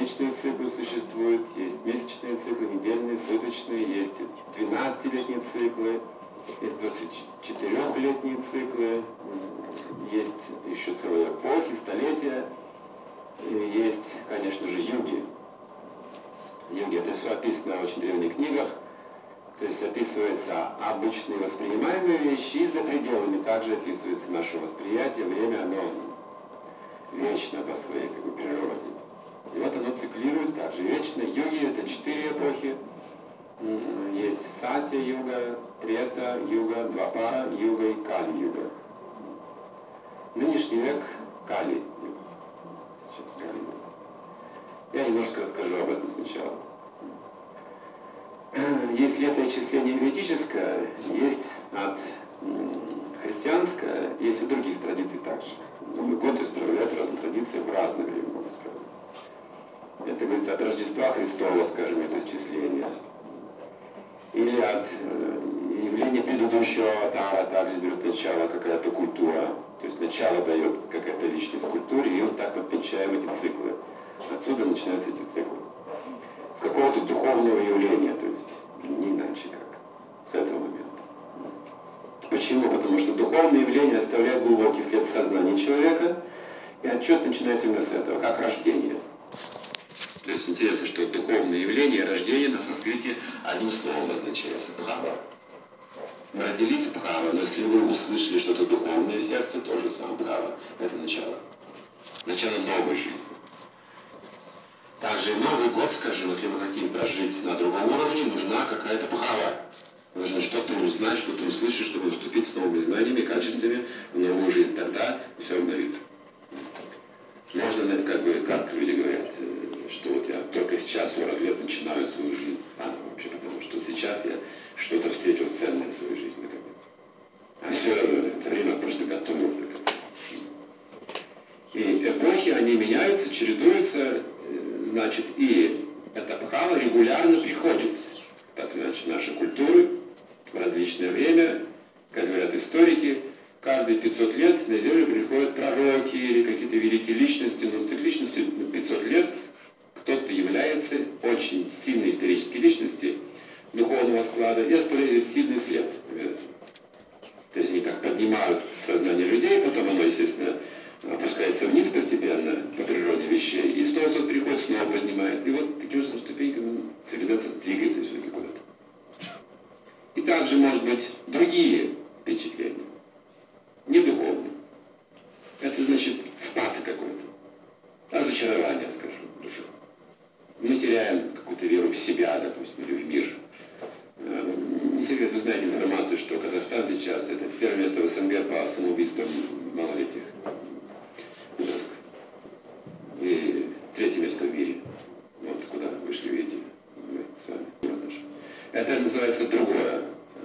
месячные циклы существуют, есть месячные циклы, недельные, суточные, есть 12-летние циклы, есть 24-летние циклы, есть еще целые эпохи, столетия, есть, конечно же, юги. Юги, это все описано в очень древних книгах, то есть описывается обычные воспринимаемые вещи, и за пределами также описывается наше восприятие, время, оно вечно по своей природе. И вот оно циклирует также вечно. Юги — это 4 эпохи. Есть Сатья-юга, Трета-юга, Двапара-юга и Кали-юга. Нынешний век — Кали-юга. Сейчас Кали-юга. Я немножко расскажу об этом сначала. Есть летоисчисление ведическое, есть от христианское, есть и других традиций также. Новый год исправляют разные традиции в разное время. Это говорится от Рождества Христова, скажем, летоисчисления. Или от явления предыдущего аватара также берет начало какая-то культура. То есть начало дает какая-то личность культуре, и вот так вот подмечаем эти циклы. Отсюда начинаются эти циклы. С какого-то духовного явления, то есть не иначе как. С этого момента. Почему? Потому что духовное явление оставляет глубокий след в сознании человека, и отчет начинается именно с этого, как рождение. То есть интересно, что духовное явление, рождение на санскрите одним словом обозначается — бхава. Мы родились — бхава, но если вы услышали что-то духовное в сердце, тоже сам бхава. Это начало. Начало новой жизни. Также Новый год, скажем, если мы хотим прожить на другом уровне, нужна какая-то бхава. Нужно что-то узнать, что-то услышать, чтобы вступить с новыми знаниями, качествами в новую жизнь. Тогда все обновится. Можно, как люди говорят, что вот я только сейчас, 40 лет, начинаю свою жизнь заново вообще, потому что сейчас я что-то встретил ценное в своей жизни, наконец. А все это время просто готовился к этому. И эпохи, они меняются, чередуются, значит, и эта бхава регулярно приходит, так или иначе, в наши культуры, в различное время, как говорят историки, каждые 500 лет на Землю приходят пророки или какие-то великие личности, но цикличностью 500 лет кто-то является очень сильной исторической личностью духовного склада и оставляет сильный след. То есть они так поднимают сознание людей, потом оно, естественно, опускается вниз постепенно по природе вещей, и снова кто-то приходит, снова поднимает. И вот таким же ступеньками цивилизация двигается все-таки куда-то. И также, может быть, другие впечатления. Не духовные. Это значит спад какой-то. Разочарование, скажем, души. Мы теряем какую-то веру в себя, допустим, или в мир. Не секрет, вы знаете информацию, что Казахстан сейчас это первое место в СНГ по самоубийствам малолетних. И третье место в мире. Вот куда вышли, видите, мы с вами. Это называется другое.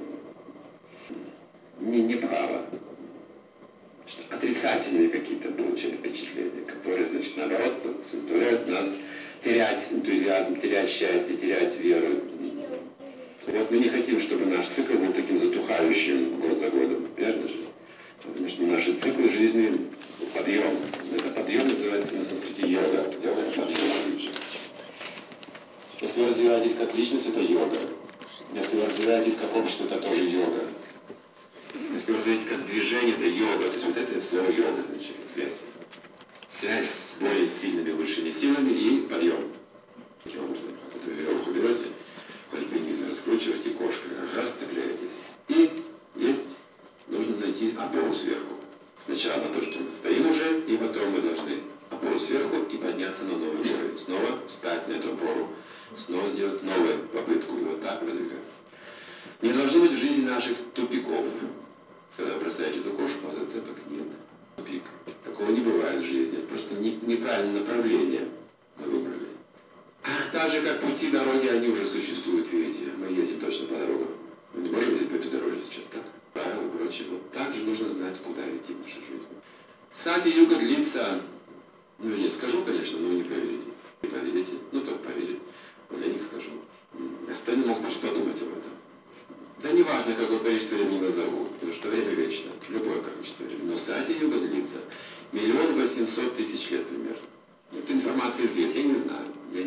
Не бхава. Отрицательные какие-то получили впечатления, которые, значит, наоборот, заставляют нас терять энтузиазм, терять счастье, терять веру. Вот мы не хотим, чтобы наш цикл был таким затухающим год за годом, верно же? Потому что наши циклы жизни подъем. Это подъем называется на санскрите йога. Йога — это подъем. Если вы развиваетесь как личность, это йога. Если вы развиваетесь как общество, это тоже йога. Если вы развиваетесь как движение, это йога. То есть вот это слово йога значит связь. Связь с более сильными, высшими силами и подъем. Таким образом, вот вы веревку берете, по альпинизму раскручиваете, кошкой раз цепляетесь. И есть, нужно найти опору сверху. Сначала на то, что мы стоим уже, и потом мы должны опору сверху и подняться на новый уровень. Снова встать на эту опору, снова сделать новую попытку и вот так продвигаться. Не должно быть в жизни наших тупиков. Когда вы бросаете эту кошку, а зацепок нет. Тупик. Такого не бывает в жизни. Это просто неправильное направление мы выбрали. Так же, как пути, дороги, они уже существуют, видите. Мы ездим точно по дорогам. Мы не можем ездить по бездорожью сейчас, так? Правила и прочее. Вот так же нужно знать, куда идти в нашей жизни. Сати-юга длится, я не скажу, конечно, но вы не поверите. Не поверите, кто поверит. Вот для них скажу. Остальные могут просто подумать об этом. Да не важно, какое количество времени назову, потому что время вечно, любое количество времени. Но Сати-юга длится 1 800 000 лет примерно. Эта информация известна, я не знаю.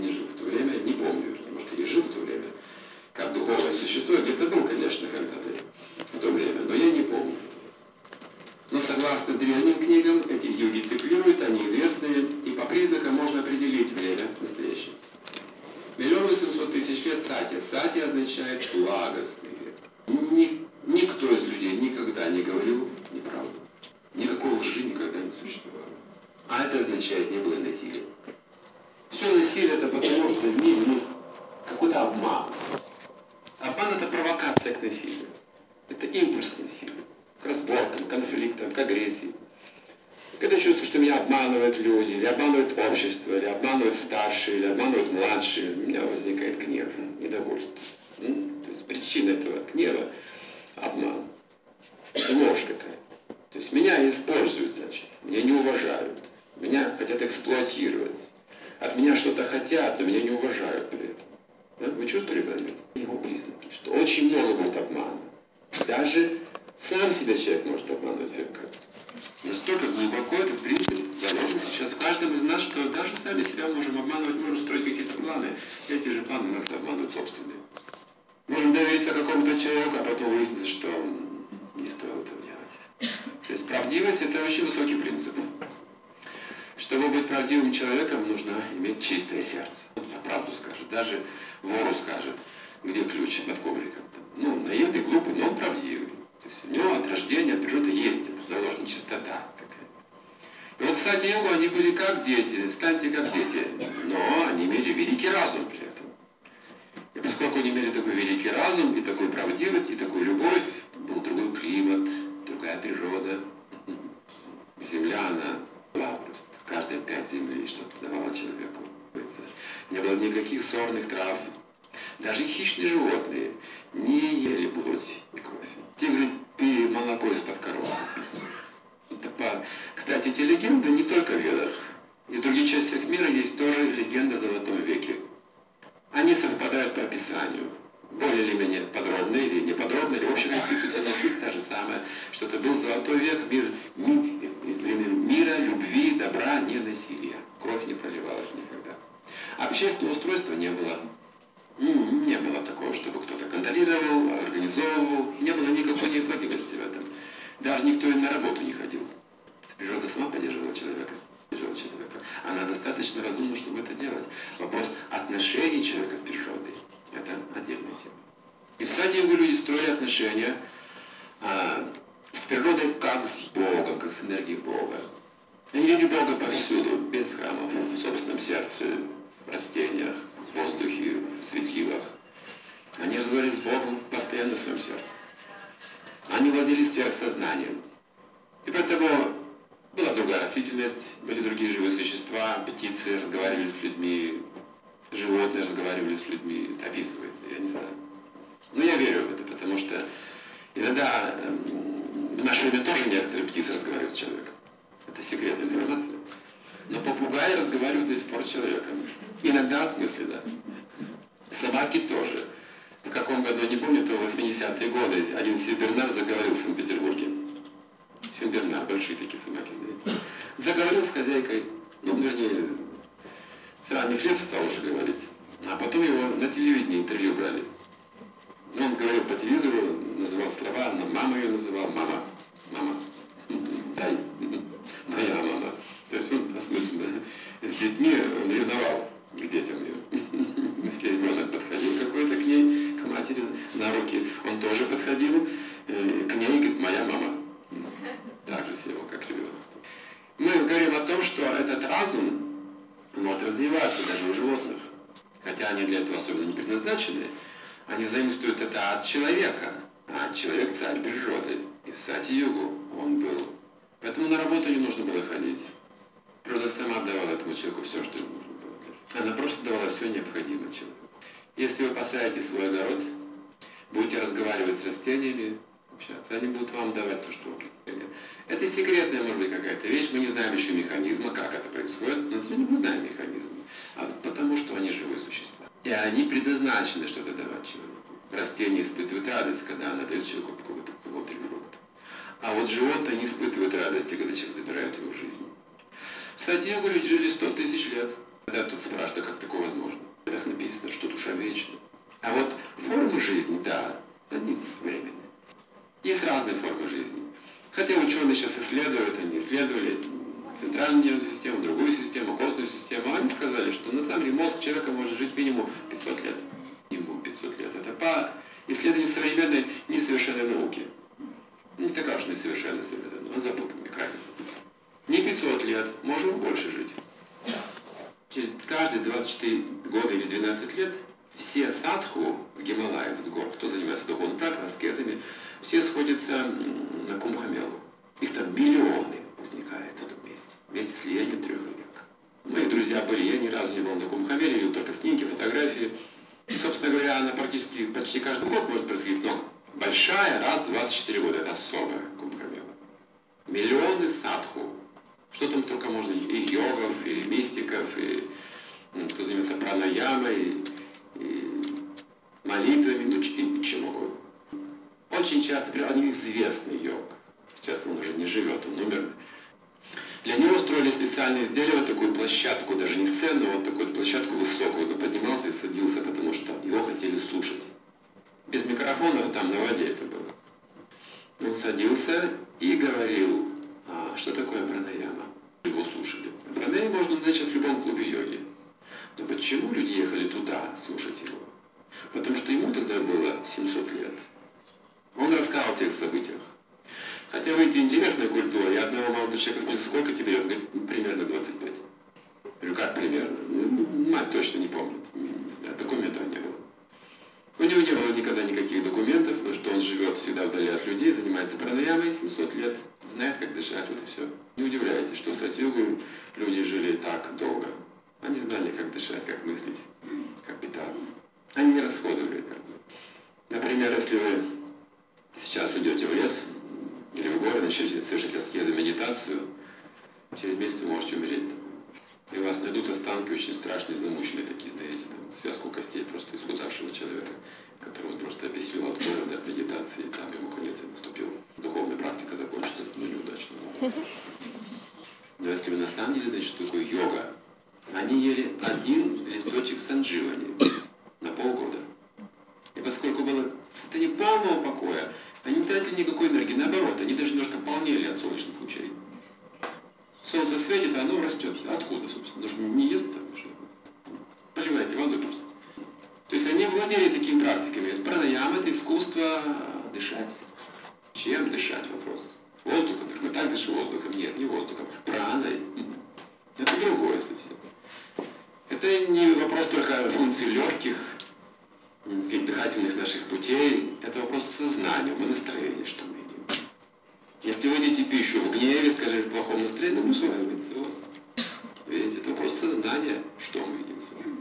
сати. Сати означает благостный век. Никто из людей никогда не говорил неправду. Никакой лжи никогда не существовало. А это означает, не было насилия. Все насилие это потому, что в мире есть какой-то обман. Обман это провокация к насилию. Это импульс к насилию. К разборкам, к конфликтам, к агрессии. Когда чувствую, что меня обманывают люди, или обманывает общество, или обманывают старшие, или обманывают младшие, у меня возникает гнев, недовольство. То есть причина этого гнева – обман. Ложь какая-то. То есть меня используют, значит, меня не уважают, меня хотят эксплуатировать. От меня что-то хотят, но меня не уважают при этом. Да? Вы чувствовали в этом? Его признаки, что очень много будет обмана. Даже сам себя человек может обмануть легко. Настолько глубоко этот принцип заложен сейчас в каждом из нас, что даже сами себя можем обманывать, можем строить какие-то планы. Эти же планы нас обманывают собственные. Можем довериться какому-то человеку, а потом выяснится, что не стоило этого делать. То есть правдивость – это очень высокий принцип. Чтобы быть правдивым человеком, нужно иметь чистое сердце. Он правду скажет, даже вору скажет, где ключ под ковриком. Наивный, глупый, но он правдивый. То есть у него от рождения, от природы есть это заложена чистота какая-то. И вот, кстати, йогу, они были как дети, станьте как дети, но они имели великий разум при этом. И поскольку они имели такой великий разум, и такую правдивость, и такую любовь, был другой климат, другая природа. Земля, она была просто. Каждые 5 землей что-то давала человеку. Не было никаких сорных трав. Даже хищные животные не ели плоть и кровь. Те, говорит, пили молоко из-под коровы. Кстати, эти легенды не только в Ведах. И в других частях мира есть тоже легенды о Золотом веке. Они совпадают по описанию. Более или менее подробно или неподробно, или в общем описываются, но суть та же самая, что это был Золотой век, мира, любви, добра, не насилия. Кровь не проливалась никогда. Общественного устройства не было. Не было такого, чтобы кто-то контролировал, организовывал. Не было никакой необходимости в этом. Даже никто на работу не ходил. Природа сама поддерживала человека. Она достаточно разумна, чтобы это делать. Вопрос отношений человека с природой – это отдельная тема. И в сади-йогу люди строили отношения с природой как с Богом, как с энергией Бога. Они видели Бога повсюду, без храмов, в собственном сердце, в растениях, в воздухе, в светилах. Они разговаривали с Богом постоянно в своем сердце. Они владели сверхсознанием. И поэтому была другая растительность, были другие живые существа, птицы разговаривали с людьми, животные разговаривали с людьми. Это описывается, я не знаю. Но я верю в это, потому что иногда в наше время тоже некоторые птицы разговаривают с человеком. Это секретная информация. Но попугаи разговаривают до сих пор с человеком. Иногда осмысленно. Собаки тоже. В каком году, не помню, то в 80-е годы один сенбернар заговорил в Санкт-Петербурге. Сенбернар, большие такие собаки, знаете. Заговорил с хозяйкой, вернее, сраный хлеб стал уже говорить. А потом его на телевидении интервью брали. Он говорил по телевизору, называл слова, мама ее называл, мама, дай, моя мама. То есть он осмысленно с детьми он ревновал к детям ее. Если ребенок подходил какой-то к ней, к матери на руки, он тоже подходил к ней и говорит, моя мама. Так же себя, как ребенок. Мы говорим о том, что этот разум может развиваться даже у животных. Хотя они для этого особенно не предназначены. Они заимствуют это от человека. А человек царь природы. И в сати-йогу он был. Поэтому на работу не нужно было ходить. Природа сама давала этому человеку все, что ему нужно было. Она просто давала все необходимое человеку. Если вы посадите свой огород, будете разговаривать с растениями, общаться, они будут вам давать то, что вы хотели. Это секретная, может быть, какая-то вещь. Мы не знаем еще механизма, как это происходит. Но сегодня мы знаем механизм. Потому что они живые существа. И они предназначены что-то давать человеку. Растение испытывает радость, когда она дает человеку какой-то плод или фрукт. А вот животные не испытывают радости, когда человек забирает его жизнь. Кстати, я говорю, люди жили 100 тысяч лет. Когда тут спрашивают, как такое возможно? В Ведах написано, что душа вечна. А вот формы жизни, да, они временные. Есть разные формы жизни. Хотя ученые сейчас исследуют, они исследовали центральную нервную систему, другую систему, костную систему. Они сказали, что на самом деле мозг человека может жить минимум 500 лет. Минимум 500. исследование современной несовершенной науки. Не такая уж несовершенная современная наука, он запутанный, крайне запутанный. Не 500 лет, можем больше жить. Через каждые 24 года или 12 лет все садху в Гималаях, с гор, кто занимается духовной практикой, аскезами, все сходятся на Кумбхамелу. Их там миллионы возникает в этом месте. Вместе с Лениным 3 век. Мои друзья были, я ни разу не был на Кумбхамеле, видел только снимки, фотографии. И, собственно говоря, она почти каждый год может происходить, но большая, раз в 24 года, это особая Кумбхамела. Миллионы садху. Что там только можно, и йогов, и мистиков, и кто занимается пранаямой, и молитвами, ну, чем угодно. Очень часто, например, один известный йог, сейчас он уже не живет, он умер. Для него строили специально из дерева такую площадку, даже не сцену, а вот такую площадку высокую. Он поднимался и садился, потому что его хотели слушать. Без микрофонов там на воде это было. Он садился и говорил, что такое пранаяма. Его слушали. Пранаяма можно найти в любом клубе йоги. Но почему люди ехали туда слушать его? Потому что ему тогда было 700 лет. Он рассказывал о тех событиях. Хотя вы видите, интересная культура. Я одного молодого человека спросил, сколько тебе? Он говорит, примерно 25. Я говорю, как примерно? Мать точно не помнит. Не знаю, документов не было. У него не было никогда никаких документов, потому что он живет всегда вдали от людей, занимается пранаямой 700 лет, знает, как дышать, вот и все. Не удивляйтесь, что в Сатьюгу люди жили так долго. Они знали, как дышать, как мыслить, как питаться. Они не расходовали энергию. Например, если вы сейчас уйдете в лес или в горы, начнете совершать аскезы, медитацию, через месяц вы можете умереть. И вас найдут останки очень страшные, замученные такие, знаете, там, связку костей просто исхудавшего человека, которого просто обессилил от голода, от медитации, и там ему конец и наступил. Духовная практика закончилась, но неудачно. Но если вы на самом деле знаете, что такое йога, они ели один листочек сандживани на полгода. И поскольку было состояние полного покоя, они не тратили никакой энергии, наоборот, они даже немножко полнели от солнечных лучей. Солнце светит, а оно растет. Откуда, собственно? Потому что не ест там что. Поливайте водой просто. То есть они владели такими практиками. Это пранаяма, это искусство дышать. Чем дышать? Вопрос. Воздухом? Так мы так дышим воздухом. Нет, не воздухом. Праной. Это другое совсем. Это не вопрос только функций легких, дыхательных наших путей. Это вопрос сознания, настроения, что мы едим. Если вы едите пищу в гневе, скажем, в плохом настроении, ну, усваивается у вас. Видите, это вопрос сознания, что мы едим с вами.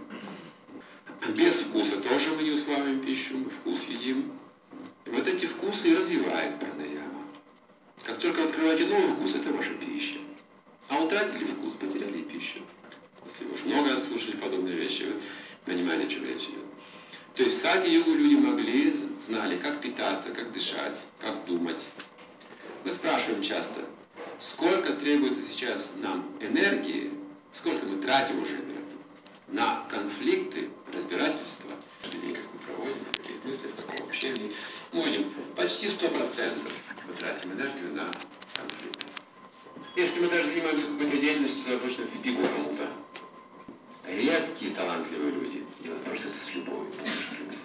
Без вкуса тоже мы не усваиваем пищу, мы вкус едим. И вот эти вкусы и развивает пранаяма. Как только вы открываете новый вкус, это ваша пища. А утратили вкус, потеряли пищу. Если вы уж много слушали подобные вещи, вы понимаете, о чем речь идет. То есть в сати-йогу люди могли, знали, как питаться, как дышать, как думать. Мы спрашиваем часто, сколько требуется сейчас нам энергии, сколько мы тратим уже энергии на конфликты, разбирательства, жизни, как мы проводим, в каких мыслях, в каком общении. Мы видим, почти 100% мы тратим энергию на конфликты. Если мы даже занимаемся какой-то деятельностью, то обычно в пику кому-то. А есть такие талантливые люди, делают просто это с любовью, потому что любят.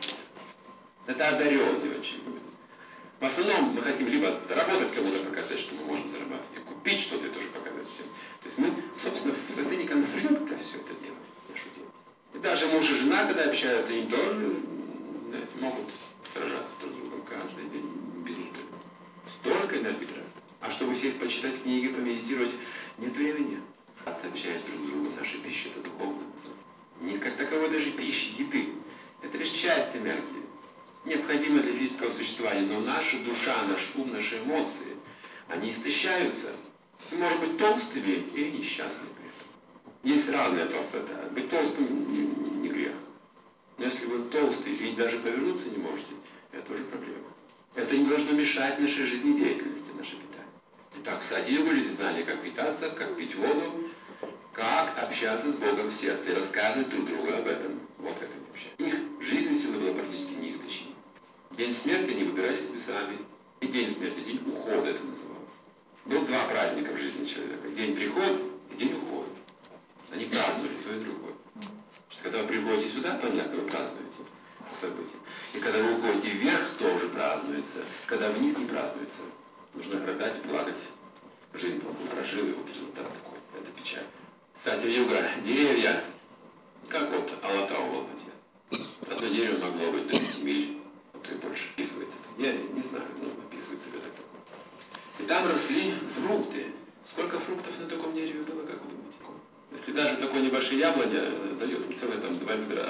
Это одаренные очень люди. В основном мы хотим либо заработать, кому-то показать, что мы можем зарабатывать, и купить что-то и тоже показать всем. То есть мы, собственно, в состоянии конфликта все это делаем, нашу дело. И даже муж и жена, когда общаются, они тоже, знаете, могут сражаться друг с другом каждый день, без устали. Столько энергии тратят. А чтобы сесть, почитать книги, помедитировать, нет времени. Общаясь друг с другом, наша пища – это духовная. Не как таковой даже пищи, еды. Это лишь часть энергии. Необходимо для физического существования, но наша душа, наш ум, наши эмоции, они истощаются. Мы можем быть толстыми и несчастными при этом. Есть разная толстота. Быть толстым не грех. Но если вы толстый и даже повернуться не можете, это тоже проблема. Это не должно мешать нашей жизнедеятельности, нашей питанию. Итак, кстати, йогу люди знали, как питаться, как пить воду, как общаться с Богом в сердце и рассказывать друг другу об этом. Вот как они общались. Их жизненной силы была практически неистощима. День смерти они выбирали себе сами. И день смерти, день ухода это называлось. Был два праздника в жизни человека. День прихода и день ухода. Они праздновали то и другое. Когда вы приходите сюда, понятно, вы празднуете. событиям. И когда вы уходите вверх, тоже празднуется. Когда вниз, не празднуется. Нужно рыдать и плакать. Жизнь плохую прожил, и вот результат такой. Это печаль. Сатья-юга. Деревья, как вот Алатау в Алмате. Одно дерево могло быть до 5 миль, а то и больше. Описывается. Я не знаю, но описывается ли так такое. И там росли фрукты. Сколько фруктов на таком дереве было, как вы думаете? Если даже такое небольшое яблоня дает целое там 2 ведра.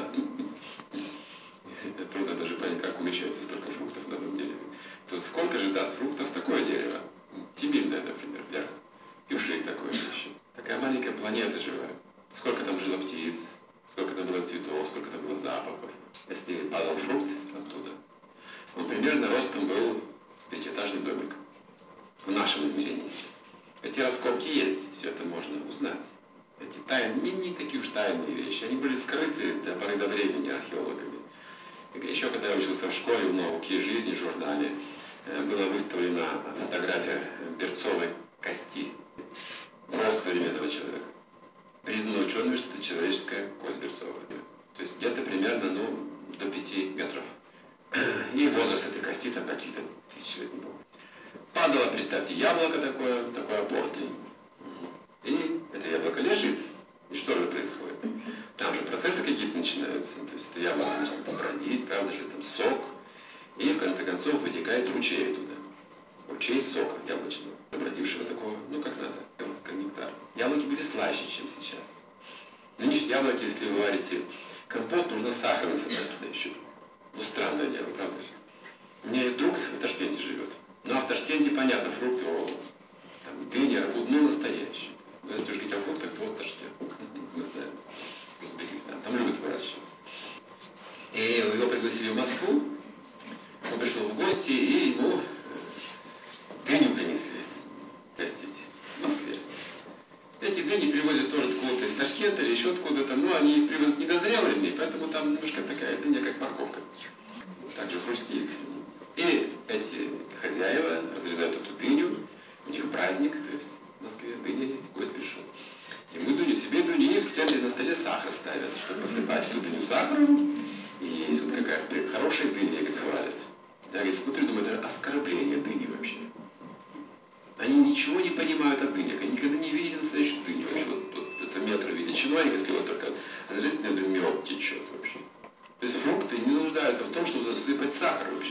Трудно даже понять, как умещается столько фруктов на одном дереве. То сколько же даст фруктов такое дерево? Тимильное, например, вверх. И в шее такое еще. Такая маленькая планета живая. Сколько там жило птиц, сколько там было цветов, сколько там было запахов. Если падал фрукт оттуда, он примерно ростом был с 5-этажный домик. В нашем измерении сейчас. Эти раскопки есть, все это можно узнать. Эти тайны, не такие уж тайные вещи, они были скрыты до поры до времени археологами. Еще когда я учился в школе в «Науке жизни» журнале, была выставлена фотография берцовой кости рост современного человека. Признано учеными, что это человеческая кость берцовая. То есть где-то примерно до 5 метров. И возраст этой кости там какие-то 1000 лет, не помню. Падало, представьте, яблоко такой апорт. И это яблоко лежит. И что же происходит? Там же процессы какие-то начинаются. То есть это яблоко начинает бродить, правда же, там сок. И в конце концов вытекает ручей туда. Ручей сока яблочного. Забродившего такого, как надо, как нектар. Яблоки были слаще, чем сейчас. Нынешние яблоки, если вы варите компот, нужно сахар насыпать туда еще. Странное дело, правда же? У меня есть друг в Ташкенте живет. А в Ташкенте, понятно, фрукты, там, дыня, арбуз, настоящие. Но если уж говорить о фруктах, то вот Ташкент. Мы знаем. Узбекистан. Там любят выращивать. И его пригласили в Москву. Он пришел в гости, и ему дыню принесли гостить в Москве. Эти дыни привозят тоже откуда-то из Ташкента или еще откуда-то, но они их привозят недозрелыми, поэтому там немножко такая дыня, как морковка. Также хрустит. И эти хозяева разрезают эту дыню, у них праздник, то есть в Москве дыня есть, гость пришел. Ему дыню, себе дыню, и в центре на столе сахар ставят, чтобы посыпать эту дыню сахаром. И есть вот какая хорошая дыня, говорит, хвалят. Я, говорит, смотрю, думаю, это оскорбление дыни вообще. Они ничего не понимают о дынях, они никогда не видели настоящую дыню. Вообще, вот это метр величиной, если вот только разрезать между мед течет вообще. То есть фрукты не нуждаются в том, чтобы засыпать сахар вообще.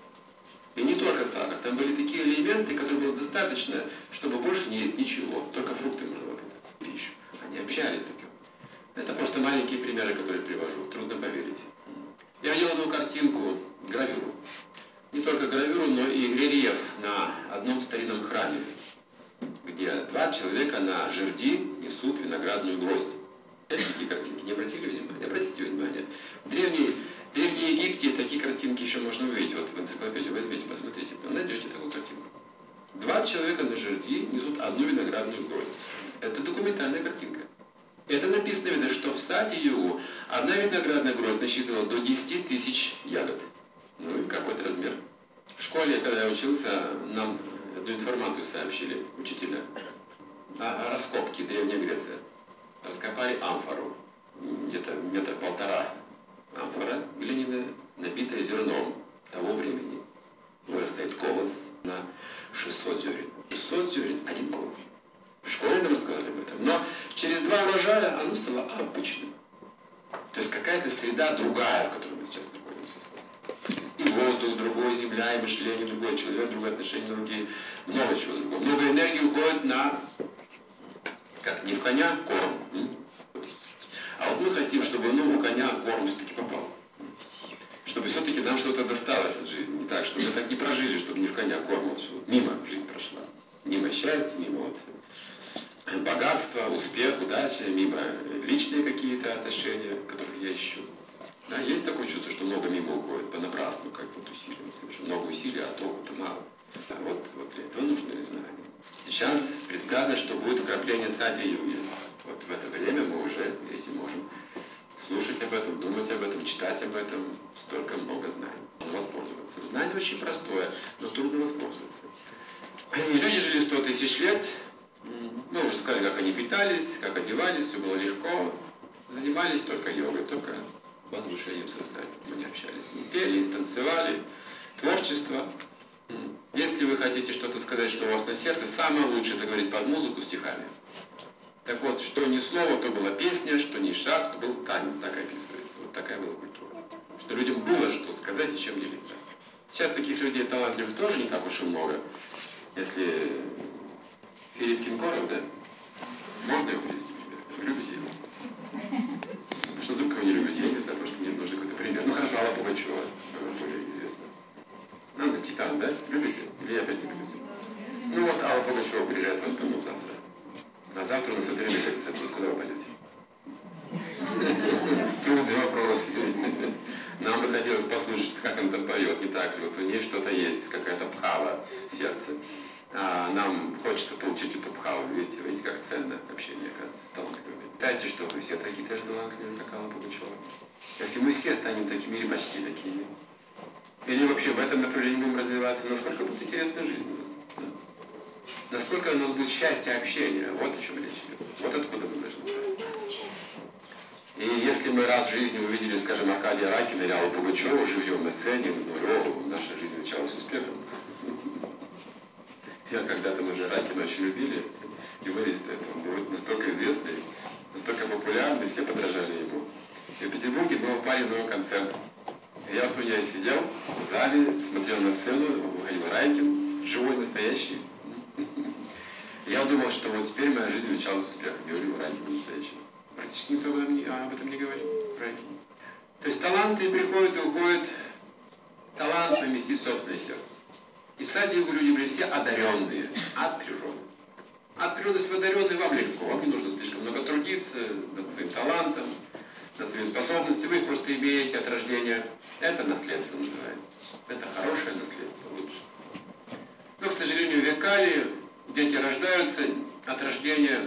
И не только сахар. Там были такие элементы, которые было достаточно, чтобы больше не есть ничего. Только фрукты можно было в пищу. Они общались таким. Это просто маленькие примеры, которые привожу. Трудно поверить. Я видел одну картинку, гравюру. Не только гравюру, но и рельеф на одном старинном храме, где 2 человека на жерди несут виноградную гроздь. Такие картинки не обратили внимания? Обратите внимание. В Древнем Египте такие картинки еще можно увидеть. Вот в энциклопедию возьмите, посмотрите, там найдете такую картинку. 2 человека на жерди несут одну виноградную гроздь. Это документальная картинка. Это написано, видно, что в Сатья-югу одна виноградная гроздь насчитывала до 10 000 ягод. Ну и какой-то размер. В школе, когда я учился, нам одну информацию сообщили учителя. О раскопке Древней Греции. Раскопали амфору. Где-то 1,5 метра амфора глиняная, набитая зерном того времени. Вырастает колос на 600 зерен. 600 зерен, 1 колос. В школе нам рассказали об этом. Но через 2 урожая оно стало обычным. То есть какая-то среда другая, в которой мы сейчас находимся. И воздух другой, земля, и мышление другое, человек другое, отношения другие. Много чего другого. Много энергии уходит на, как не в коня, корм. А вот мы хотим, чтобы в коня корм все-таки попал. Чтобы все-таки нам что-то досталось от жизни. Не так, чтобы мы так не прожили, чтобы не в коня корм, мимо жизнь прошла. Мимо счастья, мимо богатства, успех, удачи, мимо личные какие-то отношения, которых я ищу. Да, есть такое чувство, что много мимо уходит, понапрасну, как вот усилия. Много усилий, а толку-то мало. А вот для этого нужны знания. Сейчас предсказано, что будет вкрапление Сатья-юги. Вот в это время мы уже, видите, можем слушать об этом, думать об этом, читать об этом. Столько много знаний. Нужно воспользоваться. Знание очень простое, но трудно воспользоваться. И люди жили 100 000 лет. Мы уже сказали, как они питались, как одевались, все было легко. Занимались только йогой, только возвышением сознания. Мы не общались, не пели, не танцевали. Творчество. Если вы хотите что-то сказать, что у вас на сердце, самое лучшее это говорить под музыку стихами. Так вот, что ни слово, то была песня, что ни шаг, то был танец, так описывается. Вот такая была культура. Что людям было что сказать и чем делиться. Сейчас таких людей талантливых тоже не так уж и много. Если Филипп Киркоров, да? Можно его привести пример? Вы любите его? Что вдруг кого не любите? Я не знаю, просто мне нужен какой-то пример. Ну хорошо, Алла Пугачева, более известна. Надо Титан, да? Любите? Или я опять не любите? Ну вот Алла Пугачева приезжает в Астану завтра. А завтра у нас время лекция будет. Куда вы пойдете? Трудный вопрос. Нам бы хотелось послушать, как он там поет. Не так ли? Вот у нее что-то есть, какая-то пхава в сердце. А нам хочется получить эту пхаву. Видите, как ценно общение, оказывается, с талантливыми. Дайте, что вы все такие тоже талантливые, как Алла Пугачева. Если мы все станем такими или почти такими, или вообще в этом направлении будем развиваться, насколько будет интересная жизнь у нас. Да? Насколько у нас будет счастье общения. Вот о чем речь идет. Вот откуда мы должны брать. И если мы раз в жизни увидели, скажем, Аркадия Райкина или Аллу Пугачеву живьем на сцене, мы думали, наша жизнь началась успехом. Я когда-то, мы же Райкина очень любили, юмориста этого. Он был настолько известный, настолько популярный, все подражали ему. И в Петербурге мы попали на его концерт. И я вот у меня сидел в зале, смотрел на сцену, выходил Райкин, живой, настоящий. Я думал, что вот теперь моя жизнь началась успехом. Я говорю, Райкин настоящий. Практически никто об этом не говорит. Райкин. То есть таланты приходят и уходят. Талант поместить в собственное сердце. И, кстати, я говорю, люди были все одаренные от природы. От природы, если вы одаренные, вам легко. Вам не нужно слишком много трудиться над своим талантом, над своими способностями. Вы их просто имеете от рождения. Это наследство называется. Это хорошее наследство, лучше. Но, к сожалению, в Векале дети рождаются от рождения.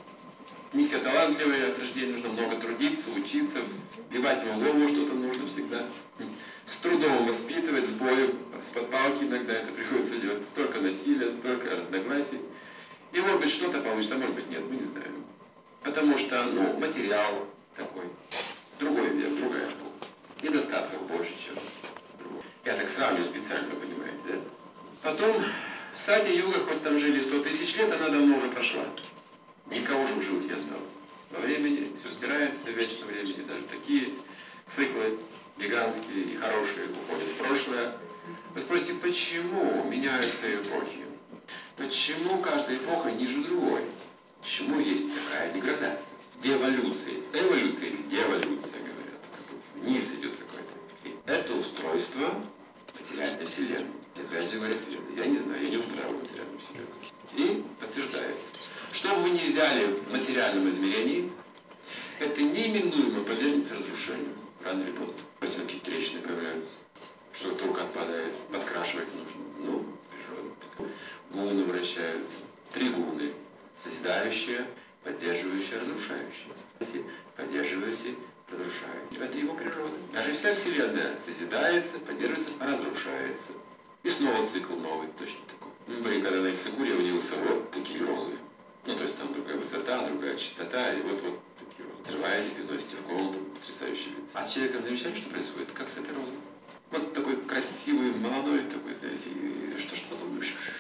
Не все талантливые, от рождения нужно много трудиться, учиться, вбивать в голову что-то нужно всегда. С трудом воспитывать, с боем, с-под палки иногда это приходится делать. Столько насилия, столько разногласий. И может быть что-то получится, а может быть нет, мы не знаем. Потому что, материал такой. Другой век, другая эпоха. Недостатков больше, чем другой. Я так сравниваю специально, понимаете, да? Потом в Сати-Юга, хоть там жили 100 тысяч лет, она давно уже прошла. Никого же в живых не осталось. Во времени все стирается, в вечном времени даже такие циклы гигантские и хорошие уходят в прошлое. Вы спросите, почему меняются эпохи? Почему каждая эпоха ниже другой? Почему есть такая деградация? Деволюция есть. Эволюция или деволюция, говорят. Вниз идет какой-то. И это устройство материальной вселенной. Опять же говорят, я не знаю, я не устраиваю материальную вселенную. И подтверждается. Что бы вы ни взяли в материальном измерении, это неименуемо подвергнется разрушению. Рано или поздно. Если какие-то трещины появляются, что-то рука отпадает, подкрашивать нужно. Природа. Гуны вращаются. 3 гуны. Созидающие, поддерживающие, разрушающие. Поддерживающие, разрушающие. Это его природа. Даже вся Вселенная созидается, поддерживается, разрушается. И снова цикл новый, точно такой. Когда на Исыкуре удивился, вот такие розы. То есть там другая высота, другая частота, и вот такие розы. Отрываете, переносите в комнату, потрясающий вид. А с человеком замечали, что происходит? Как с этой розой? Вот такой красивый, молодой такой, знаете, что потом...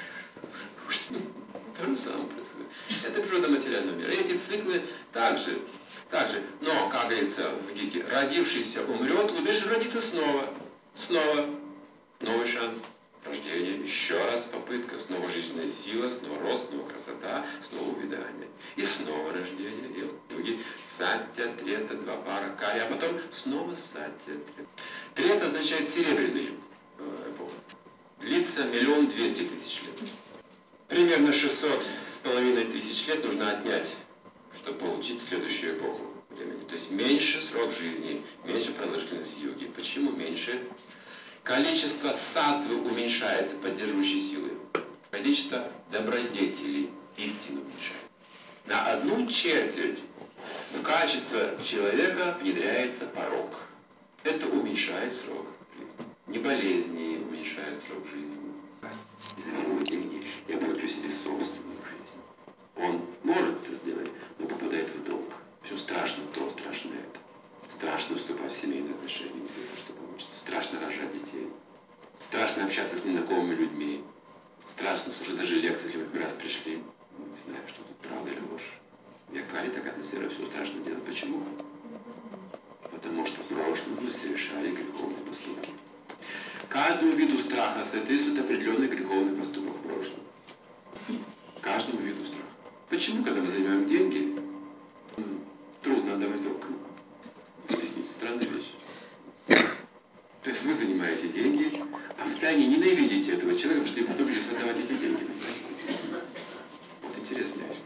То же самое происходит. Это природа материального мира. Эти циклы также. Но, как говорится в Гите, родившийся умрет, умерший родится снова. Снова. Новый шанс. Рождение, еще раз попытка, снова жизненная сила, снова рост, снова красота, снова увядание. И снова рождение. И вот другие саття, трета, 2 пара, кали, а потом снова саття, трета. Трета означает серебряный эпоха. Длится 1 200 000 лет. Примерно 600,5 тысяч лет нужно отнять, чтобы получить следующую эпоху времени. То есть меньше срок жизни, меньше продолжительность йоги. Почему меньше? Количество саттвы уменьшается, поддерживающей силы. Количество добродетелей истины уменьшается. На 1/4 в качество человека внедряется порок. Это уменьшает срок жизни. Не болезни уменьшают срок жизни. Из-за его деньги я продлю себе собственную жизнь. Он может это сделать, но попадает в долг. Причем страшно то, страшно это. Страшно вступать в семейные отношения, неизвестно, что получится. Страшно рожать детей. Страшно общаться с незнакомыми людьми. Страшно слушать даже лекции, если мы раз пришли. Не знаю, что тут правда или ложь. В Якаре так атмосфера, все страшно делать. Почему? Потому что в прошлом мы совершали греховные поступки. Каждому виду страха соответствует определенный греховный поступок в прошлом. Каждому виду страха. Почему, когда мы занимаем деньги, трудно отдавать долг? Объясните, странная вещь. То есть вы занимаете деньги, а втайне ненавидите этого человека, потому что не потом придется отдавать эти деньги. Вот интересная вещь.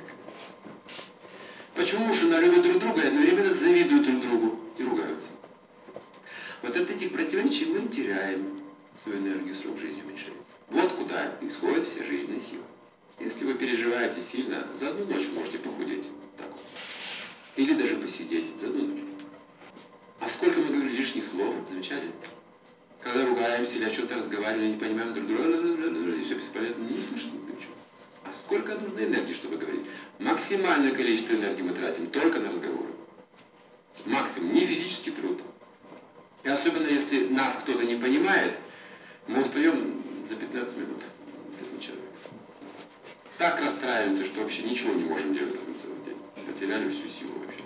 Почему жена любит друг друга и одновременно завидуют друг другу и ругаются? Вот от этих противоречий мы теряем свою энергию, срок жизни уменьшается. Вот куда исходит вся жизненная сила. Если вы переживаете сильно, за одну ночь можете похудеть. Так вот. Или даже посидеть за одну ночь. А сколько мы говорили лишних слов, замечали? Когда ругаемся или о чем-то разговариваем, не понимаем друг друга, и все бесполезно, не слышно ничего. А сколько нужно энергии, чтобы говорить? Максимальное количество энергии мы тратим только на разговоры. Максимум, не физический труд. И особенно если нас кто-то не понимает, мы устаем за 15 минут с этим человеком. Так расстраиваемся, что вообще ничего не можем делать потом целый день. Потеряли всю силу вообще.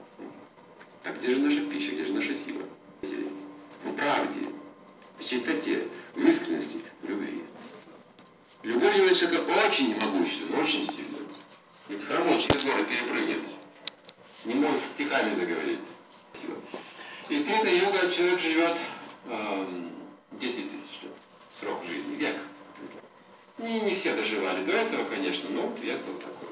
Так где же наша пища, где же наша сила? В правде, в чистоте, в искренности, в любви. Любовь делает человека очень могущественным, очень сильным. Ведь хромой через горы перепрыгнет. Не может стихами заговорить. И третья йога, человек живет 10 тысяч лет. Срок жизни, век. Не все доживали до этого, конечно, но вот век был такой.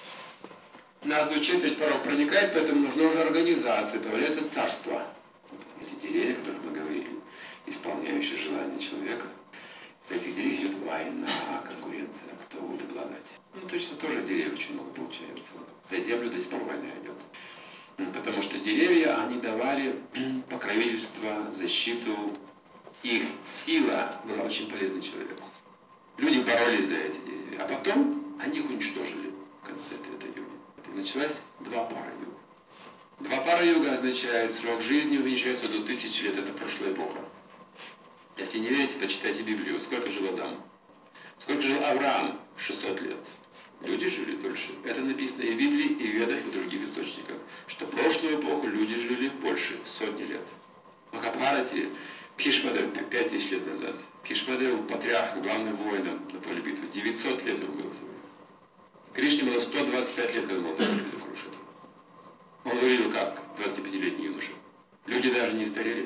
На 1/4 порог проникает, поэтому нужна уже организация, появляется царство. Эти деревья, о которых мы говорили, исполняющие желания человека, с этих деревьев идет война, конкуренция, кто будет обладать. Ну, точно тоже деревьев очень много получается. За землю до сих пор война идет. Потому что деревья, они давали покровительство, защиту. Их сила была очень полезна человеку. Люди боролись за эти деревья, а потом они их уничтожили в конце этой юги. Началась Двапара юга. Двапара юга означает срок жизни увеличивается до 1000 лет, это прошлая эпоха. Если не верите, почитайте Библию. Сколько жил Адам? Сколько жил Авраам? 600 лет. Люди жили дольше. Это написано и в Библии, и в Ведах, и в других источниках. Что в прошлую эпоху люди жили больше сотни лет. В Махабхарате Бхишмадев 5000 лет назад. Бхишмадев был патриархом, главным воином на поле битвы. 900 лет ему было. Кришне было 125 лет, когда он был на поле битвы Курушетра. Он выглядел как 25-летний юноша. Люди даже не старели.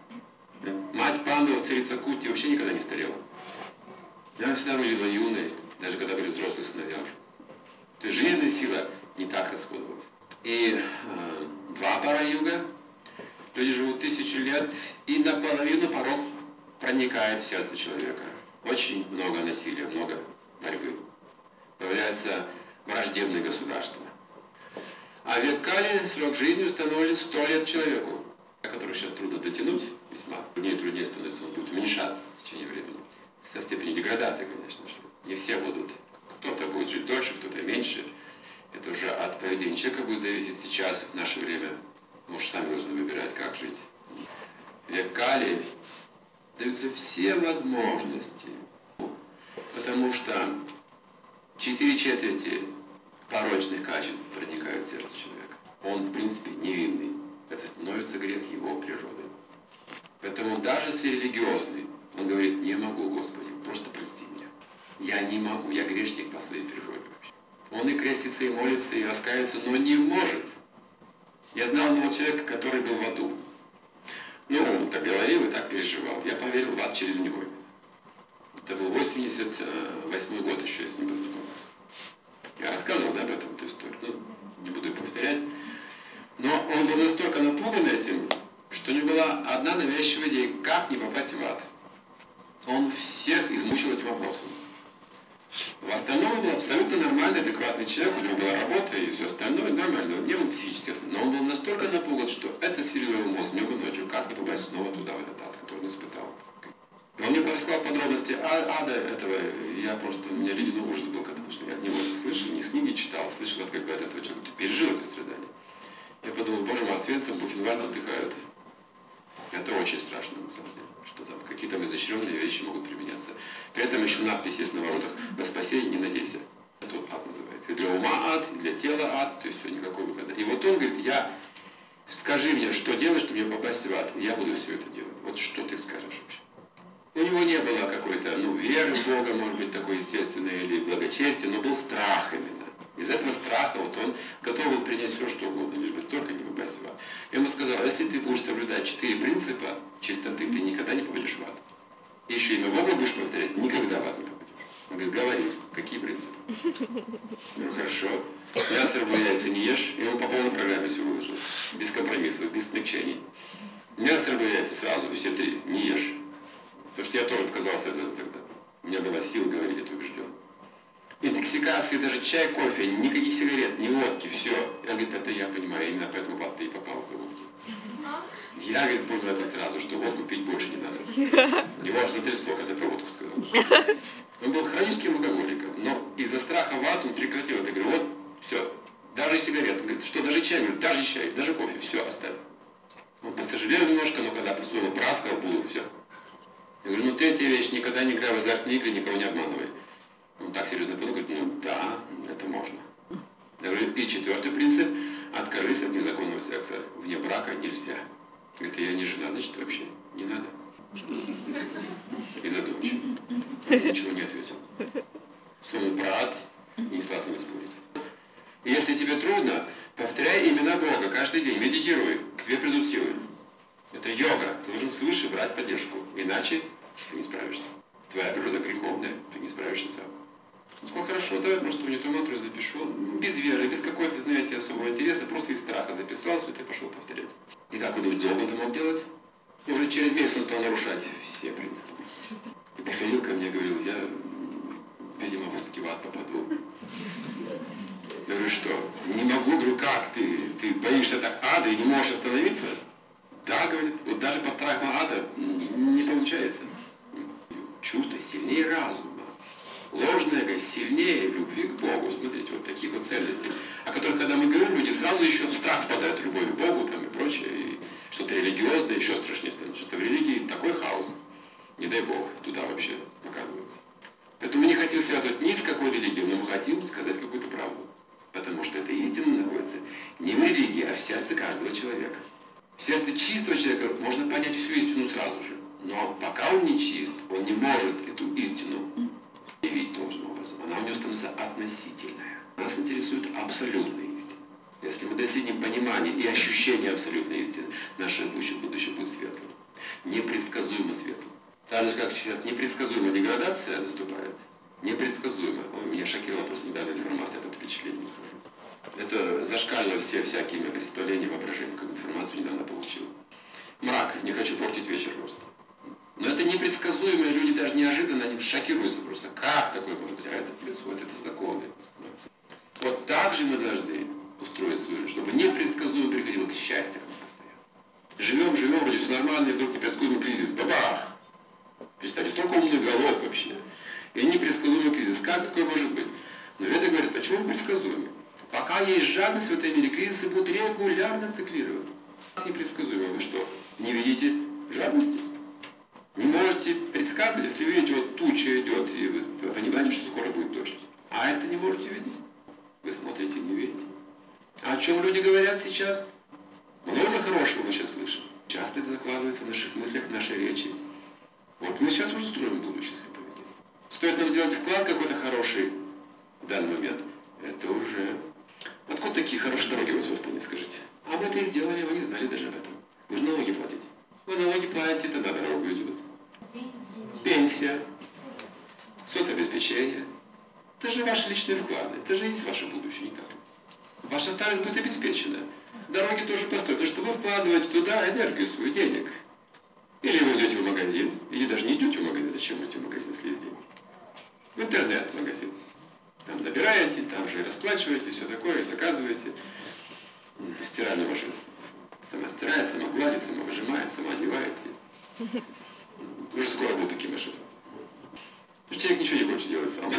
Мать Пандавов, царица Кутти, вообще никогда не старела. Она всегда выглядела юной, даже когда были взрослые сыновья уже. То есть жизненная сила не так расходовалась. И Двапара юга, люди живут 1000 лет, и наполовину порог проникает в сердце человека. Очень много насилия, много борьбы. Появляются враждебные государства. А в век Кали срок жизни установлен 100 лет человеку, который сейчас трудно дотянуть, весьма труднее и труднее становится, он будет уменьшаться в течение времени. Со степенью деградации, конечно же. Не все будут. Кто-то будет жить дольше, кто-то меньше. Это уже от поведения человека будет зависеть сейчас, в наше время. Может, сами должны выбирать, как жить. В век Кали даются все возможности. Потому что 4/4 порочных качеств проникают в сердце человека. Он, в принципе, невинный. Это становится грех его природы. Поэтому даже если религиозный, он говорит: не могу, Господи, просто прости меня. Я не могу, я грешник по своей природе. Он и крестится, и молится, и раскается, но не может. Я знал одного человека, который был в аду. Ну, он так говорил и так переживал. Я поверил в ад через него. Это был 88 год еще, я с ним познакомился. Я рассказывал, да, об этом, эту историю. Ну, не буду ее повторять. Но он был настолько напуган этим, что у него была одна навязчивая идея, как не попасть в ад. Он всех измучил этим вопросом. В остальном он был абсолютно нормальный, адекватный человек, у него была работа и все остальное нормально, он не был психически, но он был настолько напуган, что это сильно его мозг днем и ночью, как не попасть снова туда, в этот ад, который он испытал. И он мне рассказал подробности ада этого, я просто, у меня ледяной ужас был, потому что я от него это слышал, не с книги читал, слышал как бы от этого человека, пережил эти страдания. Я подумал: боже мой, Освенцим, Бухенвальд отдыхают. это очень страшно на самом деле, что там какие-то изощренные вещи могут применяться. При этом еще надпись есть на воротах: на спасение не надейся. Это вот ад называется. И для ума ад, и для тела ад, то есть все, никакого выхода. И вот он говорит: скажи мне, что делать, чтобы мне попасть в ад. Я буду все это делать. Вот что ты скажешь вообще? У него не было какой-то, веры в Бога, может быть, такой естественной, или благочестия, но был страх именно. Из этого страха вот он готов был принять все, что угодно, лишь бы только не попасть в ад. Я ему сказал: если ты будешь соблюдать 4 принципа чистоты, ты никогда не попадешь в ад. И еще имя Бога будешь повторять, никогда в ад не попадешь. Он говорит: говори, какие принципы? Я говорю: хорошо. Мясо, рыбу, яйца не ешь. И он по полной программе все выложил. Без компромиссов, без смягчений. Мясо, рыбу, яйца сразу, все 3, не ешь. Потому что я тоже отказался от этого тогда. У меня была сила говорить это убежденно. Интоксикации, даже чай, кофе, никаких сигарет, ни водки, все. Я, говорит, это я понимаю, именно поэтому в ад ты и попал за водки. Я, говорит, понял это сразу, что водку пить больше не надо. Его аж затрясло, когда про водку сказал. Он был хроническим алкоголиком, но из-за страха в ад он прекратил это. Я говорю: вот, все, даже сигарет. Он говорит: что, даже чай? Я говорю: даже чай, даже кофе, все, оставь. Он посожалел немножко, но когда поступил прав, сказал: буду, все. Я говорю: третья вещь: никогда не играй в азартные игры, никого не обманывай. Он так серьезно подумал, говорит: да, это можно. Я говорю: и 4-й принцип: откажись от незаконного секса. Вне брака нельзя. Говорит: я не жена, значит, вообще не надо. И задумчив. Ничего не ответил. Словно про ад не стал с ним спорить. И если тебе трудно, повторяй имена Бога каждый день, медитируй, к тебе придут силы. Это йога. Ты должен свыше брать поддержку. Иначе ты не справишься. Твоя природа греховная, ты не справишься сам. Он сказал: хорошо, давай просто мне эту мантру запишу. Без веры, без какой-то, знаете, особого интереса, просто из страха записал все это и пошел повторять. И как вы думаете, долго он это мог делать? Уже через месяц он стал нарушать все принципы. И приходил ко мне и говорил: я, видимо, все-таки в ад попаду. Я говорю: что? Не могу. Говорю: как ты боишься так ада и не можешь остановиться? Да, говорит, вот даже по страху ада не получается. Чувство сильнее разума. Ложное эго сильнее любви к Богу. Смотрите, вот таких вот ценностей, о которых, когда мы говорим, люди сразу еще в страх впадают, любовь к Богу там и прочее, и что-то религиозное еще страшнее станет. Что-то в религии такой хаос. Не дай Бог, туда вообще показывается. Поэтому мы не хотим связывать ни с какой религией, но мы хотим сказать какую-то правду. Потому что эта истина находится не в религии, а в сердце каждого человека. В сердце чистого человека можно понять всю истину сразу же. Но пока он не чист, он не может эту истину явить должным образом. Она у него становится относительная. Нас интересует абсолютная истина. Если мы достигнем понимания и ощущения абсолютной истины, наше будущее будет светлым. Непредсказуемо светлым. Так же, как сейчас непредсказуемая деградация наступает. Непредсказуемо. Меня шокировала просто недавно информация, я под впечатлением нахожу. Это зашкально все всякими представлениями, воображением, как информацию недавно получил. Мрак, не хочу портить вечер просто. Но это непредсказуемо, и люди даже неожиданно, они шокируются просто. Как такое может быть? А это происходит, это законы. Вот так же мы должны устроить свою жизнь, чтобы непредсказуемо приходило к счастью к нам постоянно. Живем, вроде все нормально, и вдруг непредсказуемый кризис. Бабах! Представьте, столько умных голов вообще. И непредсказуемый кризис. Как такое может быть? Но Веды говорят: почему он предсказуемый? Пока есть жадность в этом мире, кризисы будут регулярно циклироваться. Непредсказуемо. Вы что, не видите жадности? Не можете предсказывать, если вы видите, вот туча идет, и вы понимаете, что скоро будет дождь. А это не можете видеть. Вы смотрите и не видите. А о чем люди говорят сейчас? Много хорошего мы сейчас слышим. Часто это закладывается в наших мыслях, в нашей речи. Вот мы сейчас уже строим будущее свое поведение. Стоит нам сделать вклад какой-то хороший в данный момент. Это уже... Откуда такие хорошие дороги у вас в Астане, скажите? А мы это и сделали, вы не знали даже об этом. Вы же налоги платите. Вы налоги платите, это на дорогу идет. Пенсия, соцобеспечение. Это же ваши личные вклады. Это же есть ваше будущее, не так ли? Ваша старость будет обеспечена. Дороги тоже построят, потому что вы вкладываете туда энергию свою, денег. Или вы идете в магазин, или даже не идете в магазин. Зачем идти в магазин, если есть деньги? В интернет-магазин. Там набираете, там же и расплачиваете, все такое, заказываете. Стиральную машину. Сама стирает, сама гладит, сама выжимает, сама одевает. Уже скоро будут такие машины. Потому что человек ничего не хочет делать сам.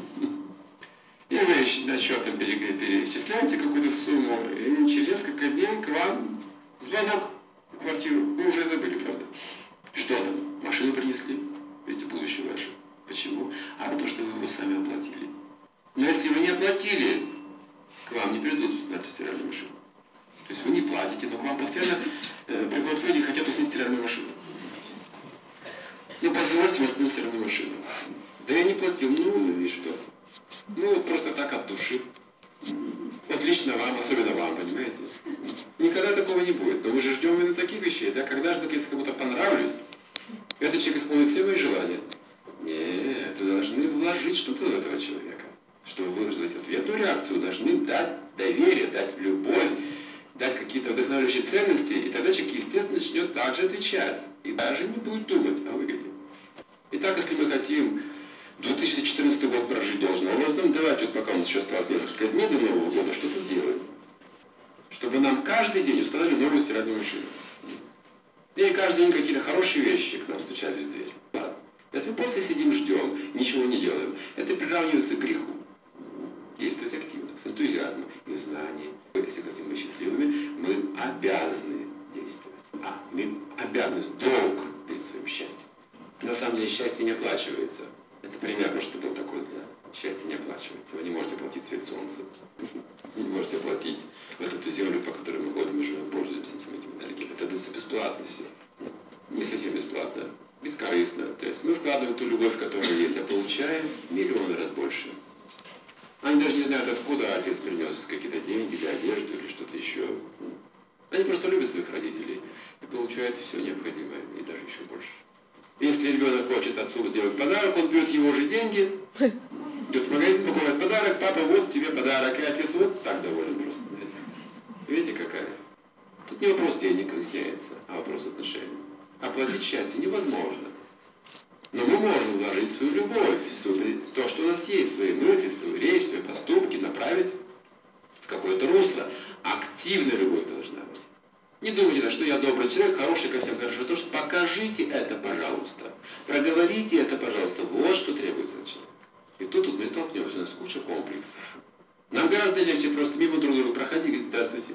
И вы на счетом перечисляете какую-то сумму, и через несколько дней к вам звонок. квартиру. Вы уже забыли, правда? Что там? Машину принесли? Ведь будущее ваше. Почему? А потому что вы его сами оплатили. Но если вы не оплатили, к вам не придут на эту стиральную машину. То есть вы не платите, но к вам постоянно приходят люди и хотят установить стиральную машину. Ну, позвольте мне установить стиральную машину. Да я не платил, ну и что? Ну, вот просто так от души. Вот лично вам, особенно вам, понимаете? Никогда такого не будет. Но мы же ждем именно таких вещей, да? Когда же, если кому-то понравлюсь, этот человек исполнит все мои желания. Нет, вы должны вложить что-то в этого человека, чтобы выразить ответную реакцию. Вы должны дать доверие, дать любовь, дать какие-то вдохновляющие ценности, и тогда человек, естественно, начнет также отвечать. И даже не будет думать о выгоде. Итак, если мы хотим 2014 год прожить должным образом, давайте, вот пока у нас еще осталось несколько дней до Нового года, что-то сделаем. Чтобы нам каждый день установили новую стиральную машину. Или каждый день какие-то хорошие вещи к нам стучались в дверь. Ладно. Если мы просто сидим, ждем, ничего не делаем, это приравнивается к греху. Действовать активно, с энтузиазмом и в знании. Если хотим быть счастливыми, мы обязаны действовать. Мы обязаны, долг перед своим счастьем. На самом деле счастье не оплачивается. Это пример, может, был такой, да. Счастье не оплачивается. Вы не можете оплатить свет солнца. Вы не можете оплатить вот эту землю, по которой мы ходим и живем, пользуемся этим энергией. Это дается бесплатно все. Не совсем бесплатно, бескорыстно. То есть мы вкладываем ту любовь, которая есть, а получаем миллионы раз больше. Они даже не знают, откуда отец принес какие-то деньги или одежду или что-то еще. Они просто любят своих родителей и получают все необходимое, и даже еще больше. Если ребенок хочет отцу сделать подарок, он берет его же деньги, идет в магазин, покупает подарок, папа, вот тебе подарок, и отец вот так доволен просто. Видите, какая? Тут не вопрос денег выясняется, а вопрос отношений. Оплатить счастье невозможно. Но мы можем вложить свою любовь, то, что у нас есть, свои мысли, свою речь, свои поступки, направить в какое-то русло. Активная любовь должна быть. Не думайте, да, что я добрый человек, хороший, ко всем хорошо. То, что покажите это, пожалуйста. Проговорите это, пожалуйста. Вот что требуется от человека. И тут мы столкнемся, у нас куча комплексов. Нам гораздо легче просто мимо друг друга проходить и говорить: здравствуйте.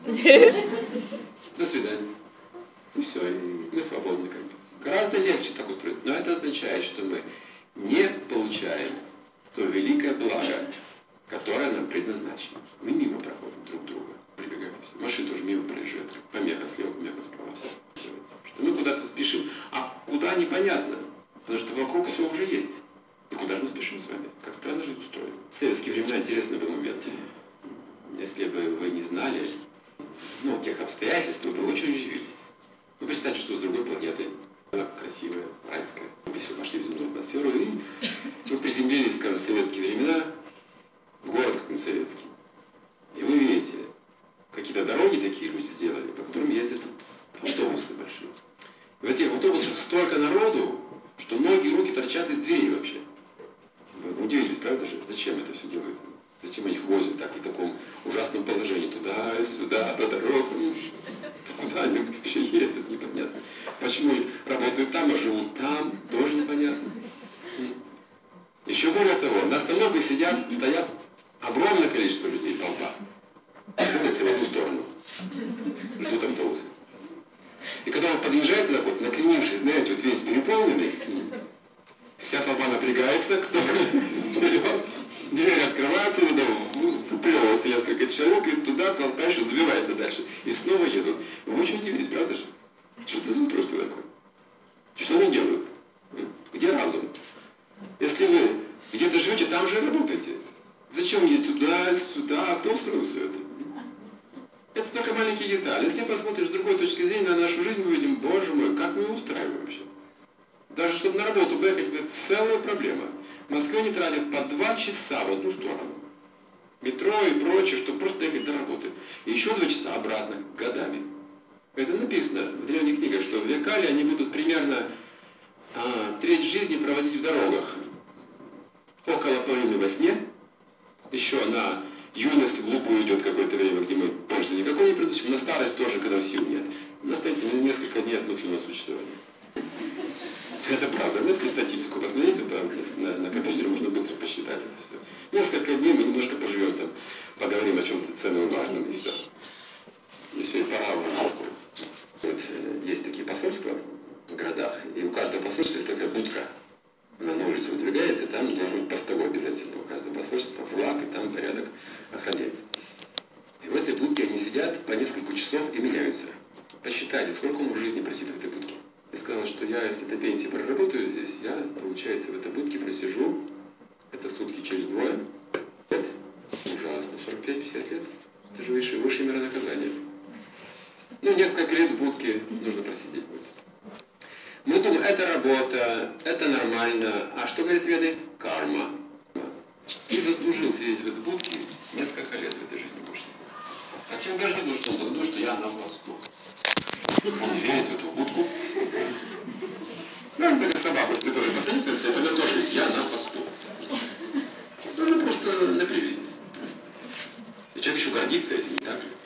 До свидания. И все, и мы свободны как бы. Гораздо легче так устроить. Но это означает, что мы не получаем то великое благо, которое нам предназначено. Мы мимо проходим друг друга. Прибегаем. Машина тоже мимо проезжает. Помеха слева, помеха справа. Все. Что мы куда-то спешим. А куда непонятно. Потому что вокруг все уже есть. И куда же мы спешим с вами? Как странно жизнь устроена. В советские времена интересный был момент. Если бы вы не знали, тех обстоятельств, вы бы очень удивились. Ну, представьте, что с другой планеты. Она красивая, райская. Вы все пошли в земную атмосферу, и вы приземлились, скажем, в советские времена, в город какой-нибудь советский. И вы видите, какие-то дороги такие люди сделали, по которым ездят тут автобусы большие. И в этих автобусах столько народу, что ноги и руки торчат из дверей вообще. Вы удивились, правда же? Зачем это все делают? Зачем они их возят так в таком ужасном положении? Туда и сюда, по дорогам. Куда они вообще ездят, непонятно. Почему они работают там, а живут там, тоже непонятно. Еще более того, на остановках стоят огромное количество людей, толпа. Смотрят все в одну сторону. Ждут автобусы. И когда он подъезжает туда, вот накренившись, знаете, вот весь переполненный, вся толпа напрягается, кто вперед, двери открываются, туда выплевывается несколько человек, и туда толпа еще забивается дальше. И снова едут. Вы очень удивились, правда же? Что это за устройство такое? Что они делают? Где разум? Если вы где-то живете, там же работаете. Зачем ездить туда, сюда? А кто устроил все это? Это только маленькие детали. Если посмотрим с другой точки зрения на нашу жизнь, мы увидим, боже мой, как мы ее устраиваем вообще. Даже чтобы на работу поехать, это целая проблема. В Москве они тратят по 2 часа в одну сторону. Метро и прочее, чтобы просто ехать до работы. И еще 2 часа обратно, годами. Это написано в древних книгах, что в Векале они будут примерно треть жизни проводить в дорогах. Около половины во сне. Еще на юность глупую идет какое-то время, где мы пользы никакой не приносим. На старость тоже, когда сил нет. Настанете несколько дней осмысленного существования. Это правда. Но если статистику посмотреть, на компьютере можно быстро посчитать это все. Несколько дней мы немножко поживем там, поговорим о чем-то ценном и важном, и все. И все, и пора уже на такой я, если до пенсии проработаю здесь, я, получается, в этой будке просижу, это сутки через двое, лет, ужасно, 45-50 лет, это же высшее меры наказания. Ну, несколько лет в будке нужно просидеть будет. Мы думаем, это работа, это нормально, а что говорит Веды? Карма. Ты заслужил сидеть в этой будке несколько лет в этой жизни больше. А чем гордится, что он думает, что я на посту. Он верит в эту будку. Ну, как собаку, если ты тоже посадишь, то она тоже говорит, я на посту. Она просто на привязи. И человек еще гордится этим, не так ли?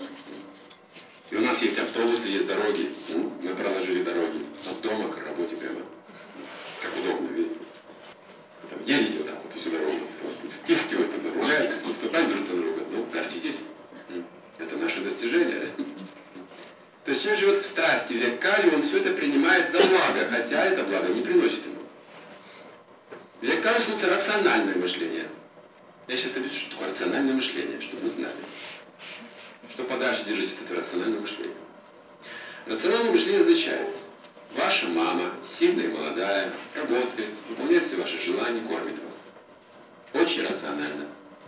И у нас есть автобусы, есть дороги. Мы проложили дороги от дома к работе прямо. Как удобно, видите? Там едете вот так вот всю дорогу, вас там стискивают, там ругаются, наступают друг на друга. Ну, гордитесь. Это наше достижение. То есть человек живет в страсти, в век Кали, он все это принимает за благо, хотя это благо не приносит ему. В век Кали случится рациональное мышление. Я сейчас объясню, что такое рациональное мышление, чтобы вы знали. Что подальше держитесь от этого рационального мышления. Рациональное мышление означает, ваша мама, сильная и молодая, работает, выполняет все ваши желания, кормит вас. Очень рационально.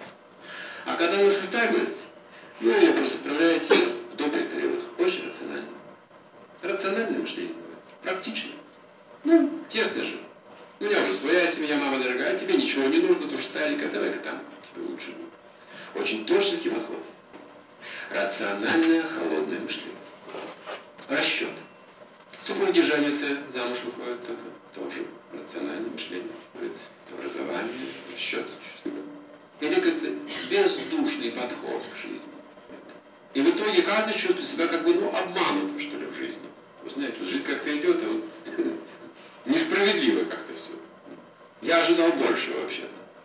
А когда она составилась, вы ее просто отправляете в дом престарелых. Очень рационально. Рациональное мышление называется. Практично. Ну, тесно же. У меня уже своя семья, мама дорогая, тебе ничего не нужно, ты уже старенькая, давай-ка там, тебе лучше будет. Очень творческий подход. Рациональное, холодное мышление. Расчет. Супруги женятся, замуж выходят, это тоже рациональное мышление. Говорит, образование, расчет. Или, кажется, бездушный подход к жизни. И в итоге каждый чувствует себя как бы, обманутым, что ли, в жизни. Вы знаете, вот жизнь как-то идет, а вот несправедливо как-то все. Я ожидал большего вообще-то.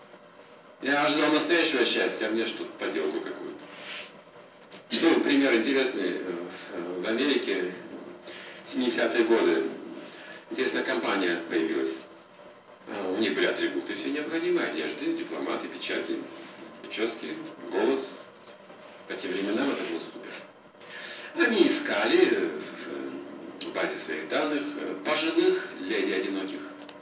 Я ожидал настоящего счастья, а мне что-то поделку какую-то. Ну, пример интересный. В Америке 70-е годы интересная компания появилась. У них были атрибуты все необходимые, одежды, дипломаты, печати, прически, голос. По тем временам это было супер. Они искали в базе своих данных пожилых леди одиноких.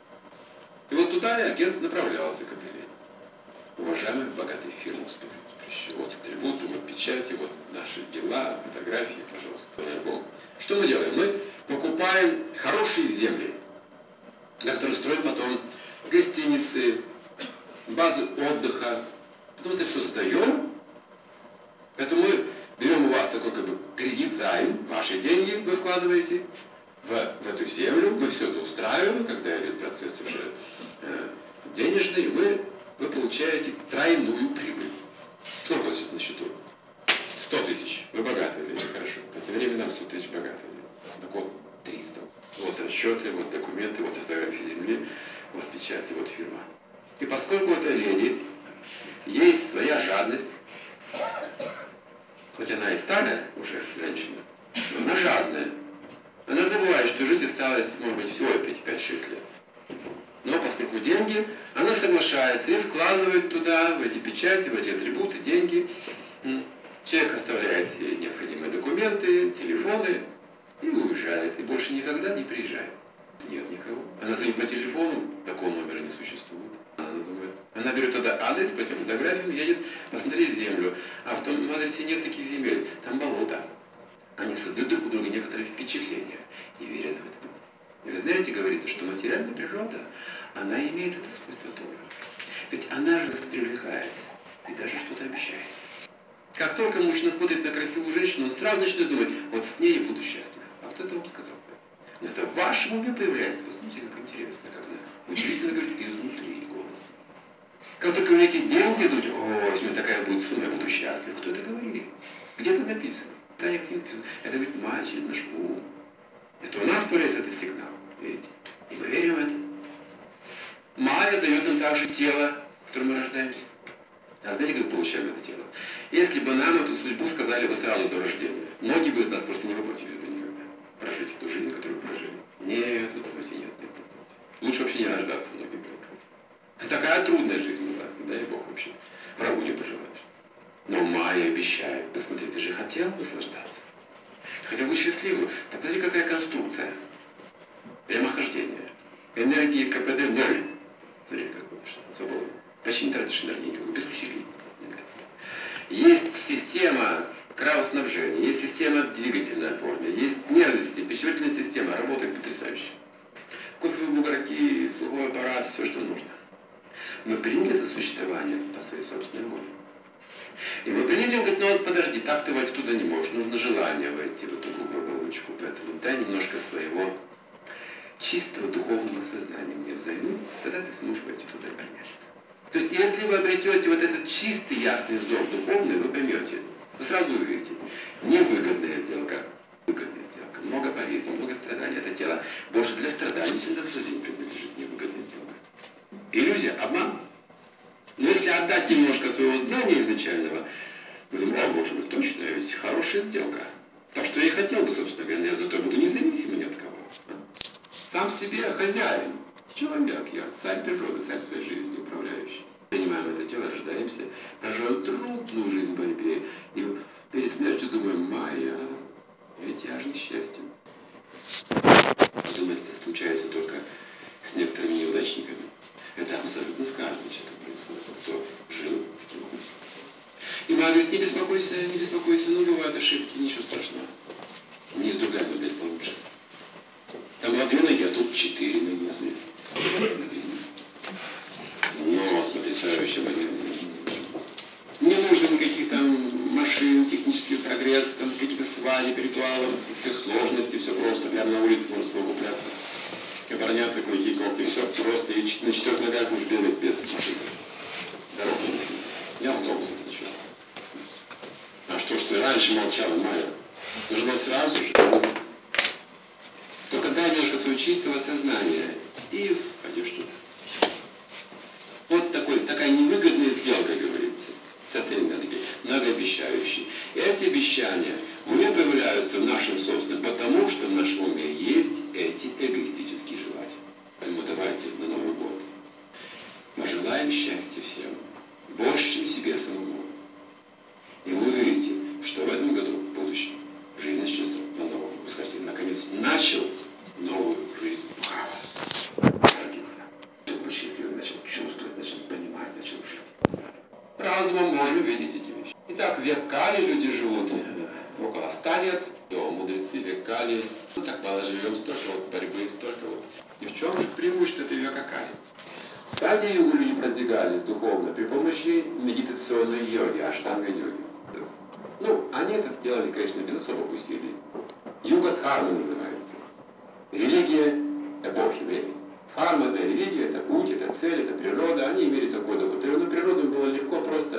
И вот туда агент направлялся к этой леди. Уважаемые богатые фирмы, вот атрибуты, вот печати, вот наши дела, фотографии, пожалуйста, альбом. Что мы делаем? Мы покупаем хорошие земли, на которые строим потом гостиницы, базы отдыха. Потом это все сдаем. Поэтому мы берем у вас такой как бы кредит, займ, ваши деньги вы вкладываете в эту землю, мы все это устраиваем, когда идет процесс уже денежный, вы получаете тройную прибыль. Сколько у вас сейчас на счету? 100 тысяч. Вы богатые люди, хорошо. По тем временам 100 тысяч богатые люди. Так вот, 300. Вот расчеты, вот документы, вот фотографии земли, вот печати, вот фирма. И поскольку эта леди, есть своя жадность, хоть она и старая уже женщина, но она жадная. Она забывает, что жизнь осталась, может быть, всего 5-6 лет. Но поскольку деньги, она соглашается и вкладывает туда, в эти печати, в эти атрибуты, деньги. Человек оставляет ей необходимые документы, телефоны и уезжает. И больше никогда не приезжает. Нет никого. Она звонит по телефону, такого номера не существует. Она думает. Она берет тогда адрес, по этим фотографиям, едет посмотреть землю. А в том адресе нет таких земель. Там болото. Они создают друг у друга некоторые впечатления и верят в это. И вы знаете, говорится, что материальная природа, она имеет это свойство тоже. Ведь она же нас привлекает и даже что-то обещает. Как только мужчина смотрит на красивую женщину, он сразу начинает думать, вот с ней я буду счастлив. А кто это вам сказал? Но это в вашем уме появляется. Посмотрите, как интересно, как она удивительно говорит изнутри голос. Как только вы видите деньги идут, если у меня такая будет сумма, я буду счастлив. Кто это говорит? Где это написано? Где написано? Это говорит мальчик, наш ум. Это у нас появляется этот сигнал. Видите? И мы верим в это. Майя дает нам также тело, в котором мы рождаемся. А знаете, как получаем это тело? Если бы нам эту судьбу сказали бы сразу до рождения, многие бы из нас просто не воплотились бы никогда. Прожить эту жизнь, которую прожили. Нет, вы думаете, нет. Лучше вообще не рождаться, многие говорят. Такая трудная жизнь была, дай Бог вообще. Врагу не пожелаешь. Но Майя обещает, посмотри, ты же хотел наслаждаться. Хотел быть счастливым. Так смотри, какая конструкция. Прямохождение. энергии КПД 0. Смотрите, какой свободный. Почти не тратишь энергии никакой, без усилий. Есть система кровоснабжения, есть система двигательная опорная, есть нервная система, пищеварительная система, работает потрясающе. Костные бугорки, слуховой аппарат, все, что нужно. Мы приняли это существование по своей собственной воле. И мы приняли, он говорит, ну вот подожди, так ты войти туда не можешь, нужно желание войти в эту грубую оболочку, поэтому дай немножко своего чистого духовного сознания мне взаймы, тогда ты сможешь войти туда и принять. То есть, если вы обретете вот этот чистый, ясный взор духовный, вы поймете, вы сразу увидите, невыгодная сделка, выгодная сделка, много болезней, много страданий. Это тело больше для страданий, чем для наслаждения принадлежит невыгодная сделка. Иллюзия, обман. Но если отдать немножко своего знания изначального, мы думаем, о, может быть, точно, ведь хорошая сделка. То, что я и хотел бы, собственно говоря, я зато буду независимым ни от кого. Сам себе хозяин. Человек, я царь природы, царь своей жизни, управляющий. Принимаем это тело, рождаемся, проживаем трудную жизнь в борьбе. И перед смертью думаем, Майя, ведь я же несчастен. Думаете, это случается только с некоторыми неудачниками. Это абсолютно с каждым человеком происходит, кто жил таким образом. И Майя говорит, не беспокойся, ну бывают ошибки, ничего страшного. У меня есть другая модель получше. Там было 2 ноги, а тут 4 ноги. Но с потрясающим. Не нужно никаких там машин, технический прогресс, там какие-то свадеб, ритуалов, все сложности, все просто. Прямо на улице можно совокупляться. Обороняться, клыки, когти, все просто. И на 4 ногах можешь бегать без машины. Дорог не нужно. Не автобус это ничего. А что ж ты раньше молчала, Майя? Нужно было сразу же. Только дай немножко своего чистого сознания и пойдешь туда. Вот такая невыгодная сделка, говорится, с этой энергией, многообещающей. И эти обещания в уме появляются в нашем собственном, потому что в нашем уме есть эти эгоистические желания. Поэтому давайте на Новый год пожелаем счастья всем, больше, чем себе самому. И вы увидите, что в этом году, в будущем, жизнь начнется по-новому. Вы скажете, наконец, начал новую жизнь. Садиться. Начал быть счастливым, начал чувствовать, начал понимать, начал жить. Разумом можем видеть эти вещи. Итак, веками люди живут около 100 лет, до мудрецы векали. Мы так мало живем, столько вот борьбы, столько вот. И в чем же преимущество этой векакали? В Сади-югу люди продвигались духовно при помощи медитационной йоги, аштанга-йоги. Ну, они это делали, конечно, без особых усилий. Юга-дхарма называется. Религия эпохи времени. Дхарма – это религия, это путь, это цель, это природа. Они имели такой доход. Но природу было легко просто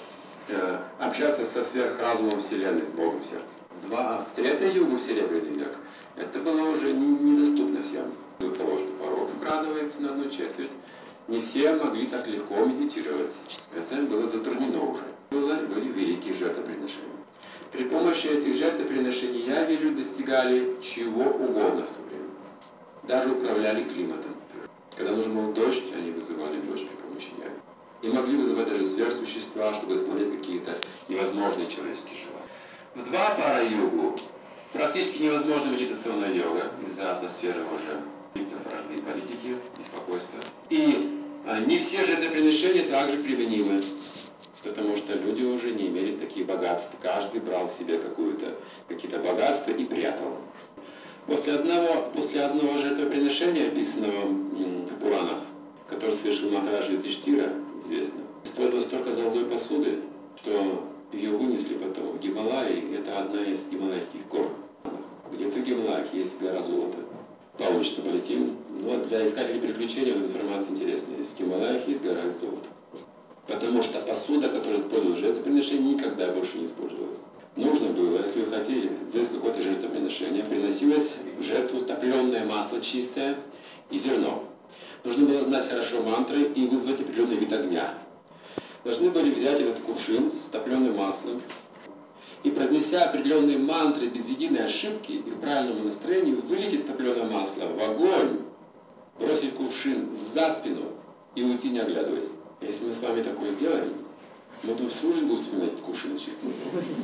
общаться со сверхразумом Вселенной, с Богом в сердце. В Третью югу, в Серебряный век, это было уже недоступно всем. Того, что порог вкрадывается на 1/4. Не все могли так легко медитировать. Это было затруднено уже. Были великие жертвоприношения. При помощи этих жертвоприношений яви люди достигали чего угодно в то время. Даже управляли климатом. Когда нужен был дождь, они вызывали дождь при помощи яви. И могли вызывать даже сверхсущества, чтобы исполнять какие-то невозможные человеческие желания. В Двапара-югу практически невозможна медитационная йога из-за атмосферы уже вражды и политики, беспокойства. И не все жертвоприношения также применимы, потому что люди уже не имели таких богатств. Каждый брал себе какие-то богатства и прятал. После одного жертвоприношения, описанного в Пуранах, который совершил Махараджа Юдхиштира, известно, использовалось столько золотой посуды, что ее вынесли потом в Гималаи. Это одна из гималайских гор. Где-то в Гималаях есть гора золота. Паломничество полетим. Но для искателей приключений информация интересная. В Гималаях есть гора золота. Потому что посуда, которая использовалась в жертвоприношении, никогда больше не использовалась. Нужно было, если вы хотели сделать какое-то жертвоприношение, приносилось в жертву топленое масло чистое и зерно. Нужно было знать хорошо мантры и вызвать определенный вид огня. Должны были взять этот кувшин с топленым маслом и, произнеся определенные мантры без единой ошибки и в правильном настроении, вылить это топленое масло в огонь, бросить кувшин за спину и уйти, не оглядываясь. Если мы с вами такое сделаем, мы тут всю жизнь будем вспоминать этот кувшин чистым.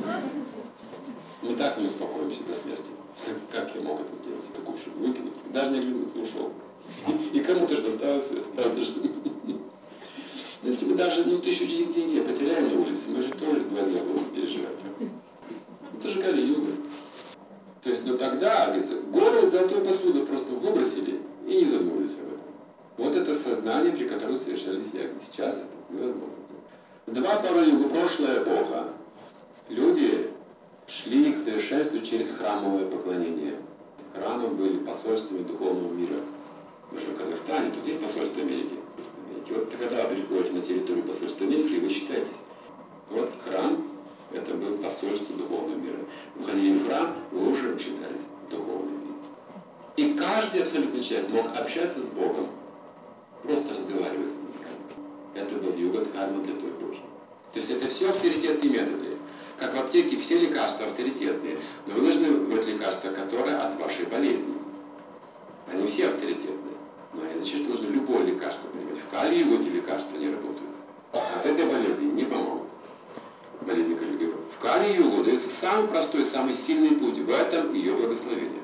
Мы так не успокоимся до смерти. Как я мог это сделать? Это кувшин выкинуть, даже не оглянуться, ушел. И кому-то же досталось это, правда же? Если мы даже 1000 тенге потеряем на улице, мы же тоже двойно будем переживать. Это же Кали-юга. То есть, тогда, говорится, город золотой посуды просто выбросили и не задумывались об этом. Вот это сознание, при котором совершались яги. Сейчас это невозможно. Два пару-юга, прошлая эпоха. Люди шли к совершенству через храмовое поклонение. Храмы были посольствами духовного мира. Мы же в Казахстане, тут есть посольство Америки. Вот когда вы приходите на территорию посольства Америки, вы считаетесь. Вот храм, это был посольство духовного мира. Вы входили в храм, вы уже считались духовным миром. И каждый абсолютно человек мог общаться с Богом, просто разговаривая с ним. Это был юга дхарма для той Божьей. То есть это все авторитетные методы. Как в аптеке все лекарства авторитетные, но вы должны выбрать лекарство, которое от вашей болезни. Они все авторитетные. Но они значит, что нужно любое лекарство принимать. В Кали-югу эти лекарства не работают. От этой болезни не помогут. Болезни Кали-югу. В Кали-югу дается самый простой, самый сильный путь. В этом ее благословение.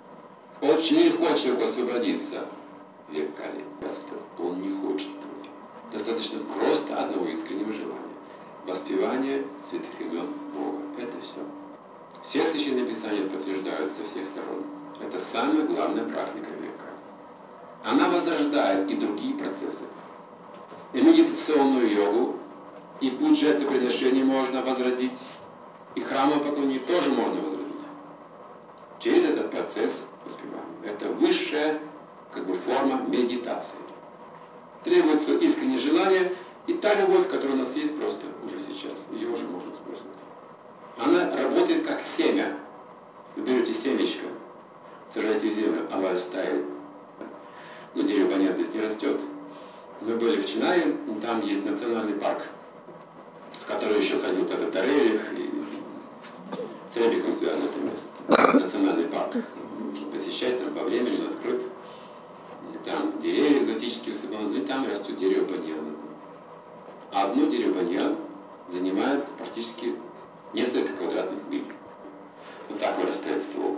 Очень легко человеку освободиться. Век Кали. Он не хочет этого. Достаточно просто одного искреннего желания. Воспевание святых имен Бога. Это все. Все священные писания подтверждают со всех сторон. Это самая главная практика века. Она возрождает и другие процессы. И медитационную йогу, и путь жертвоприношения можно возродить, и храмовое поклонение тоже можно возродить. Через этот процесс воспевания. Это высшая форма медитации. Требуется искреннее желание и та любовь, которая у нас есть просто уже сейчас. Ее уже можно использовать. Она работает как семя. Вы берете семечко, сажаете в землю, оно растает. Дерево, понятно, здесь не растет. Мы были в Чинае, там есть национальный парк, в который еще ходил когда-то Рерих, и с Рерихом связано это место. Национальный парк. Можно посещать, там по времени он открыт. Там деревья экзотические высыпаны, и там растут дерево баньяна. А одно дерево баньян занимает практически несколько квадратных миль. Вот так вырастает ствол.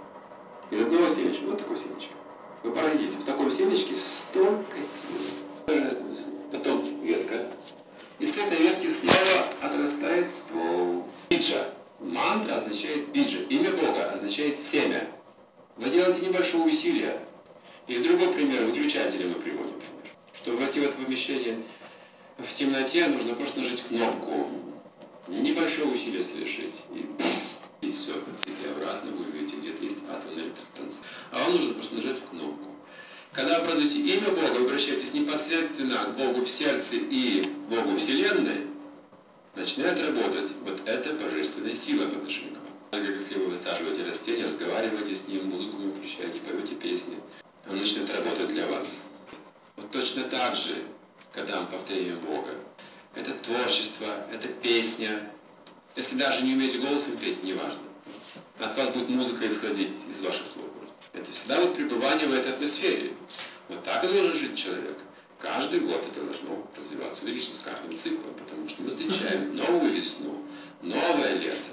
Из одного семечка, вот такое семечко. Вы поразитесь, в таком семечке столько силы. Потом ветка. И с этой ветки снова отрастает ствол. Биджа. Мантра означает биджа. Имя Бога означает семя. Вы делаете небольшое усилие. Из другого примера, выключателя мы приводим. Чтобы войти в это помещение в темноте, нужно просто нажать кнопку. Небольшое усилие совершить. И все, подсветите обратно, вы увидите, где-то есть атомная электростанция. А вам нужно просто нажать кнопку. Когда вы произносите имя Бога, вы обращаетесь непосредственно к Богу в сердце и к Богу Вселенной, начинает работать вот эта божественная сила по отношению к вам. Если вы высаживаете растение, разговариваете с ним, музыку ему включаете, поете песни, он начнет работать для вас. Вот точно так же, когда мы повторяем Бога, это творчество, это песня. Если даже не умеете голосом петь, неважно. От вас будет музыка исходить из ваших слов. Это всегда пребывание в этой атмосфере. Вот так и должен жить человек. Каждый год это должно развиваться, увеличиться с каждым циклом, потому что мы встречаем новую весну, новое лето,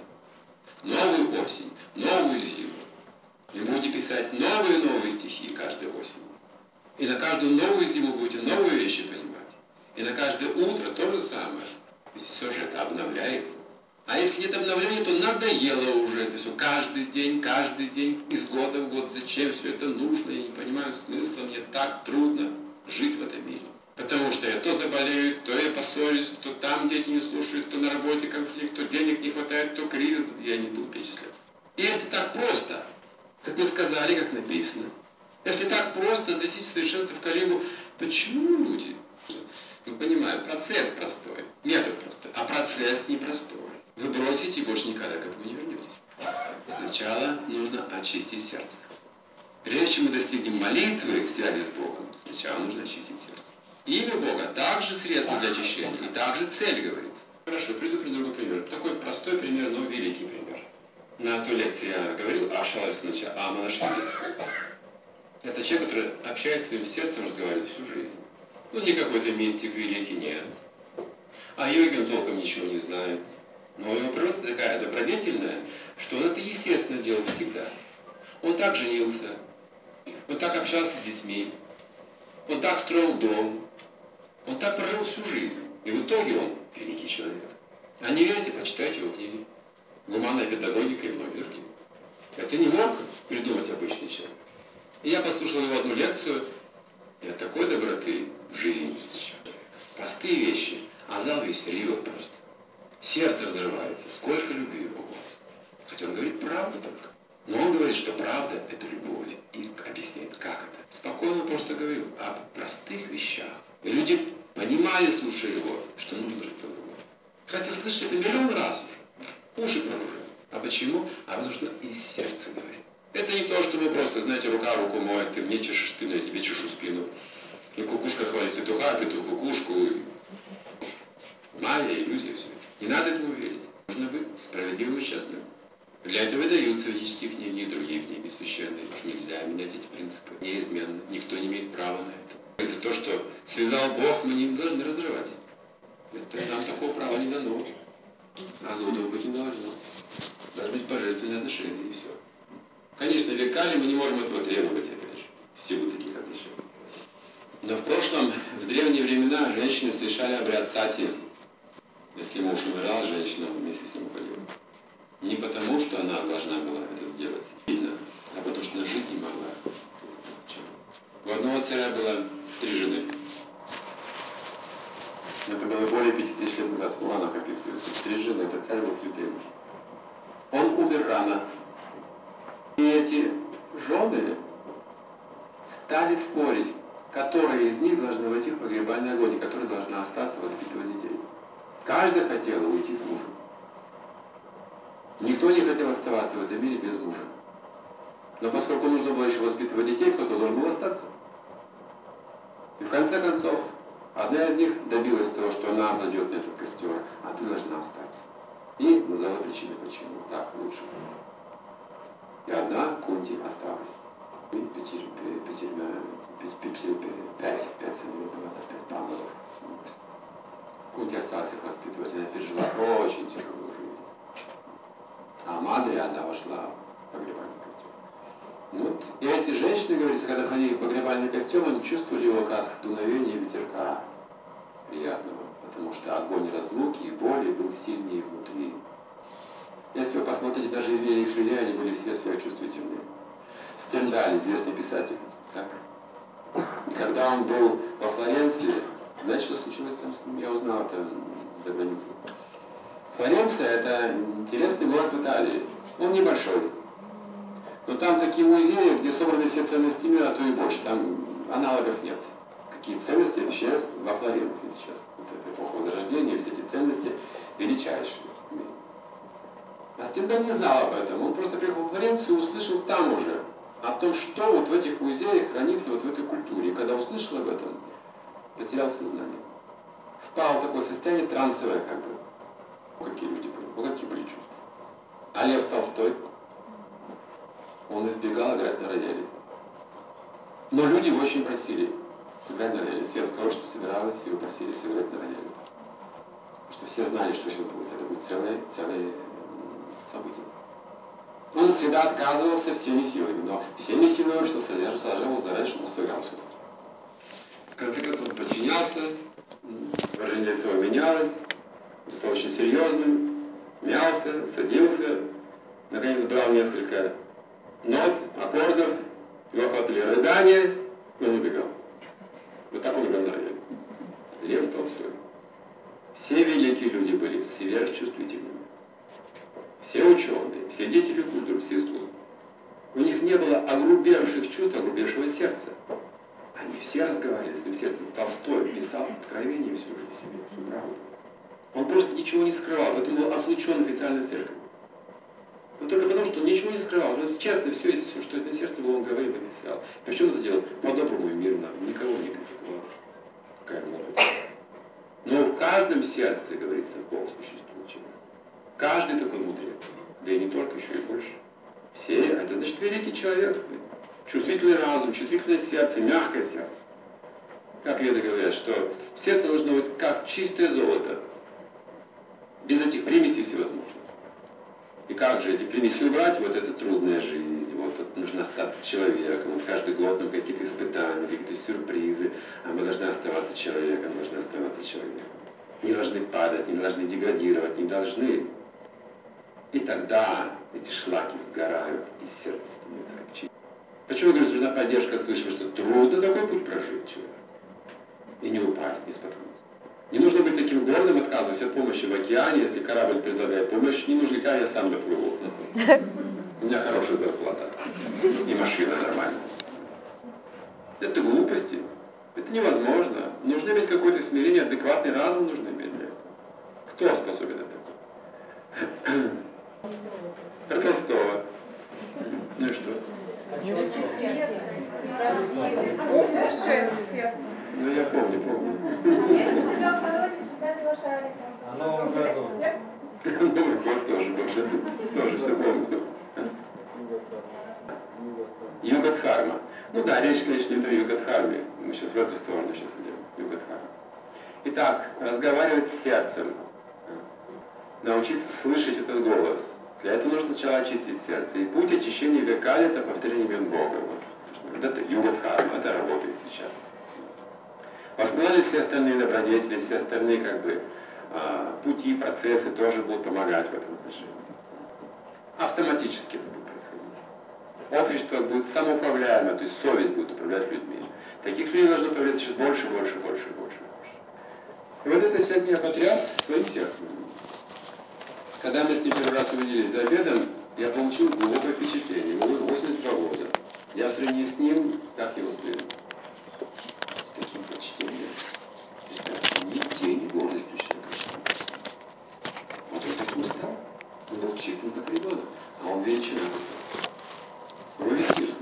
новую осень, новую зиму. И будете писать новые стихи каждой осенью. И на каждую новую зиму будете новые вещи понимать. И на каждое утро то же самое. Ведь все же это обновляется. А если нет обновления, то надоело уже это все. Каждый день, из года в год. Зачем все это нужно? Я не понимаю смысла. Мне так трудно жить в этом мире. Потому что я то заболею, то я поссорюсь, то там дети не слушают, то на работе конфликт, то денег не хватает, то кризис. Я не буду перечислять. И если так просто, как мы сказали, как написано, если так просто достичь совершенства в Кали-югу, почему люди? Мы понимаем, процесс простой, метод простой, а процесс непростой. Вы бросите и больше никогда к этому не вернетесь. Сначала нужно очистить сердце. Прежде чем мы достигнем молитвы, связи с Богом, сначала нужно очистить сердце. Имя Бога также средство для очищения, и также цель, говорится. Хорошо, приведу другой пример. Такой простой пример, но великий пример. На той лекции я говорил о Шаларисовиче Аманашвили. Это человек, который общается с своим сердцем, разговаривает всю жизнь. Не какой-то мистик великий, нет. А йоги он толком ничего не знает. Но его природа такая добродетельная, что он это естественно делал всегда. Он так женился, он так общался с детьми, Он так строил дом. Он так прожил всю жизнь. И в итоге он великий человек. А не верите, почитайте его книги. «Гуманная педагогика» и многие другие. Это не мог придумать обычный человек. И я послушал его одну лекцию, и от такой доброты в жизни не встречал. Простые вещи, а зал весь ревет просто. Сердце разрывается, сколько любви у вас. Хотя он говорит правду только. Но он говорит, что правда – это любовь. И объясняет, как это. Спокойно просто говорил о простых вещах. И люди понимали, слушая его, что нужно жить по-другому. Хотя слышали это миллион раз уже. Уши проружили. А почему? А потому что из сердца говорит. Это не то, что мы просто, знаете, рука руку моет, ты мне чешешь спину, я тебе чешу спину. И кукушка хвалит петуха, а петух кукушку. Майя, иллюзия, все. Не надо этому верить. Нужно быть справедливым и честным. Для этого даются ведические книги и другие книги священные. Нельзя менять эти принципы. Неизменно. Никто не имеет права на это. И за то, что связал Бог, мы не должны разрывать. Это нам такого права не дано. Разводов быть не должно. Должны быть божественные отношения, и все. Конечно, веками мы не можем этого требовать, опять же, в силу таких отношений. Но в прошлом, в древние времена, женщины совершали обряд сати. Если муж умирал, женщина вместе с ним уходила. Не потому, что она должна была это сделать сильно, а потому, что она жить не могла. У одного царя было 3 жены. Это было более 5000 лет назад. В Куранах описывается. 3 жены. Этот царь был святым. Он умер рано. И эти жены стали спорить, которая из них должна войти в погребальный огонь, и которая должна остаться воспитывать детей. Каждая хотела уйти с мужем. Никто не хотел оставаться в этом мире без мужа. Но поскольку нужно было еще воспитывать детей, кто-то должен был остаться. И в конце концов, одна из них добилась того, что она взойдет на этот костер, а ты должна остаться. И назвала причины, почему так лучше. И одна Кунти осталась. И 5 сыновей было, 5 пандавов. Кунти осталась их воспитывать, она пережила очень тяжелую жизнь. А Мадри, она вошла в погребальный костюм. Вот. И эти женщины, говорится, когда входили в погребальный костюм, они чувствовали его как дуновение ветерка приятного, потому что огонь разлуки и боли был сильнее внутри. Если вы посмотрите на жизнь великих людей, они были все сверхчувствительные. Стендаль, известный писатель. Так? И когда он был во Флоренции, знаете, что случилось там с ним? Я узнал это за границей. Флоренция – это интересный город в Италии. Он небольшой. Но там такие музеи, где собраны все ценности мира, а то и больше. Там аналогов нет. Какие ценности вообще во Флоренции сейчас? Вот эта эпоха Возрождения, все эти ценности величайшие. А Стендаль не знал об этом. Он просто приехал в Флоренцию и услышал там уже о том, что вот в этих музеях хранится вот в этой культуре. И когда услышал об этом, потерял сознание. Впал в такое состояние трансовое как бы. Какие люди были, какие были чувства. А Лев Толстой, он избегал играть на рояле. Но люди его очень просили сыграть на рояле. Светское общество собиралось, его просили сыграть на рояле. Потому что все знали, что сейчас будет. Это будет целое событие. Он всегда отказывался всеми силами, но всеми силами общества содержал заранее, чтобы он сыграл все-таки. В конце концов он подчинялся, выражение лица менялось, он стал очень серьезным, мялся, садился, наконец брал несколько нот, аккордов, его охватили рыдания, и он убегал. Вот так он играл на рояле. Лев Толстой. Все великие люди были сверхчувствительными. Все ученые, все деятели культуры, все искусства. У них не было огрубевших чувств, огрубевшего сердца. Они все разговаривали с своим сердцем. Толстой писал откровение всю жизнь себе, всю правду. Он просто ничего не скрывал, поэтому был отлучен официальной церковью. Но только потому, что он ничего не скрывал. Он честно все, что на сердце было, он говорил и писал. Причем это делал по-доброму и мирно, никого не критиковал. Какая молодость. Но в каждом сердце, говорится, Бог существует человек. Каждый такой мудрец. Да и не только, еще и больше. Все, это значит великий человек. Чувствительный разум, чувствительное сердце, мягкое сердце. Как веды говорят, что сердце должно быть как чистое золото. Без этих примесей всевозможных. И как же эти примеси убрать? Вот это трудная жизнь. Вот тут нужно остаться человеком. Вот каждый год нам какие-то испытания, какие-то сюрпризы. оставаться человеком, должны оставаться человеком. Не должны падать, не должны деградировать, не должны. И тогда эти шлаки сгорают, и сердце становится как чистое. Почему, говорит, нужна поддержка свыше? Потому что трудно такой путь прожить человек. И не упасть, не споткнуться. Не нужно быть таким гордым, отказываясь от помощи в океане. Если корабль предлагает помощь, не нужно говорить, а я сам доплыву. У меня хорошая зарплата. И машина нормальная. Это глупости. Это невозможно. Нужно иметь какое-то смирение, адекватный разум нужно иметь для этого. Кто способен это? Про Толстого. Ну и что? Ну я помню. А Новом году? Новый год тоже все помню. Югадхарма. Ну да, речь, конечно, не о Югадхарме. Мы сейчас в эту сторону сейчас идем. Югадхарма. Итак, разговаривать с сердцем. Научиться слышать этот голос. Для этого нужно сначала очистить сердце. И путь очищения векали — это повторение имен Бога. Вот это Югадхарма, это работает сейчас. Восстановили все остальные добродетели, все остальные пути, процессы тоже будут помогать в этом отношении. Автоматически это будет происходить. Общество будет самоуправляемое, то есть совесть будет управлять людьми. Таких людей должно появляться сейчас больше. И вот этот человек меня потряс своим сердцем. Когда мы с ним первый раз увиделись за обедом, я получил глубокое впечатление. Ему 82 года. Я в сравнении с ним, как его сын. С таким почтением. Ни тени гордость у человека. Вот он таким стал. Он был чистым, как ребенок. А он величина. Вроде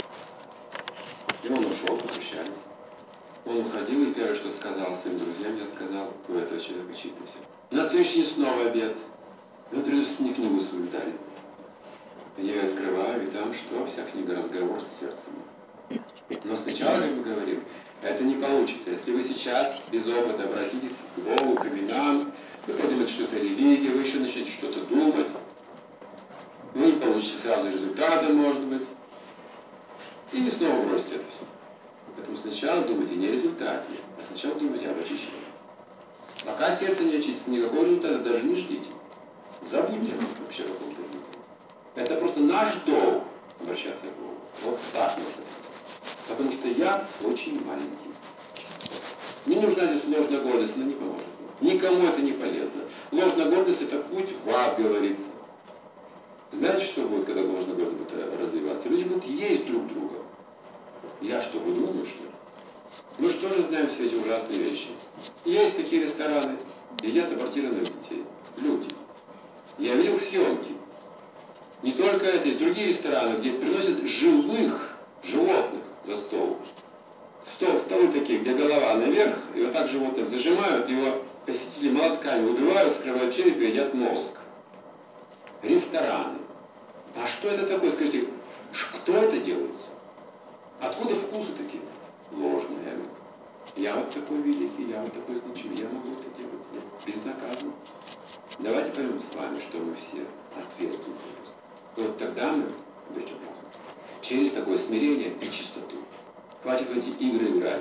и он ушел, попрощались. Он уходил, и первое, что сказал своим друзьям, я сказал: у этого человека чисто все. На следующий день снова обед. И он приносит мне книгу свою, дали. Я ее открываю, и там что? Вся книга «Разговор с сердцем». Но сначала, как мы говорим, это не получится. Если вы сейчас без опыта обратитесь к Богу, к именам, вы подумаете, что это религия, вы еще начнете что-то думать, вы не получите сразу результата, может быть, и снова бросите это все. Поэтому сначала думайте не о результате, а сначала думайте об очищении. Пока сердце не очистится, никакого результата даже не ждите. Забудьте вообще о каком-то результате. Это просто наш долг обращаться к Богу. Вот так нужно. Потому что я очень маленький. Не нужна здесь ложная гордость, она не поможет. Никому это не полезно. Ложная гордость — это путь в ад, говорится. Знаете, что будет, когда ложная гордость будет развиваться? Люди будут есть друг друга. Я что, выдумываю, что ли? Мы что же знаем все эти ужасные вещи? Есть такие рестораны, едят абортированных детей. Люди. Я видел съемки. Не только это, есть другие рестораны, где приносят живых животных за стол. Столы такие, где голова наверх, и вот так животное зажимают, его посетители молотками убивают, скрывают череп и едят мозг. Рестораны. А что это такое? Скажите, кто это делает? Откуда вкусы такие? Ложные. Я вот такой великий, я вот такой значимый, я могу это делать безнаказанно. Давайте поймем с вами, что мы все ответственны. И вот тогда мы обретем Бога. Через такое смирение и чистоту. Хватит в эти игры играть.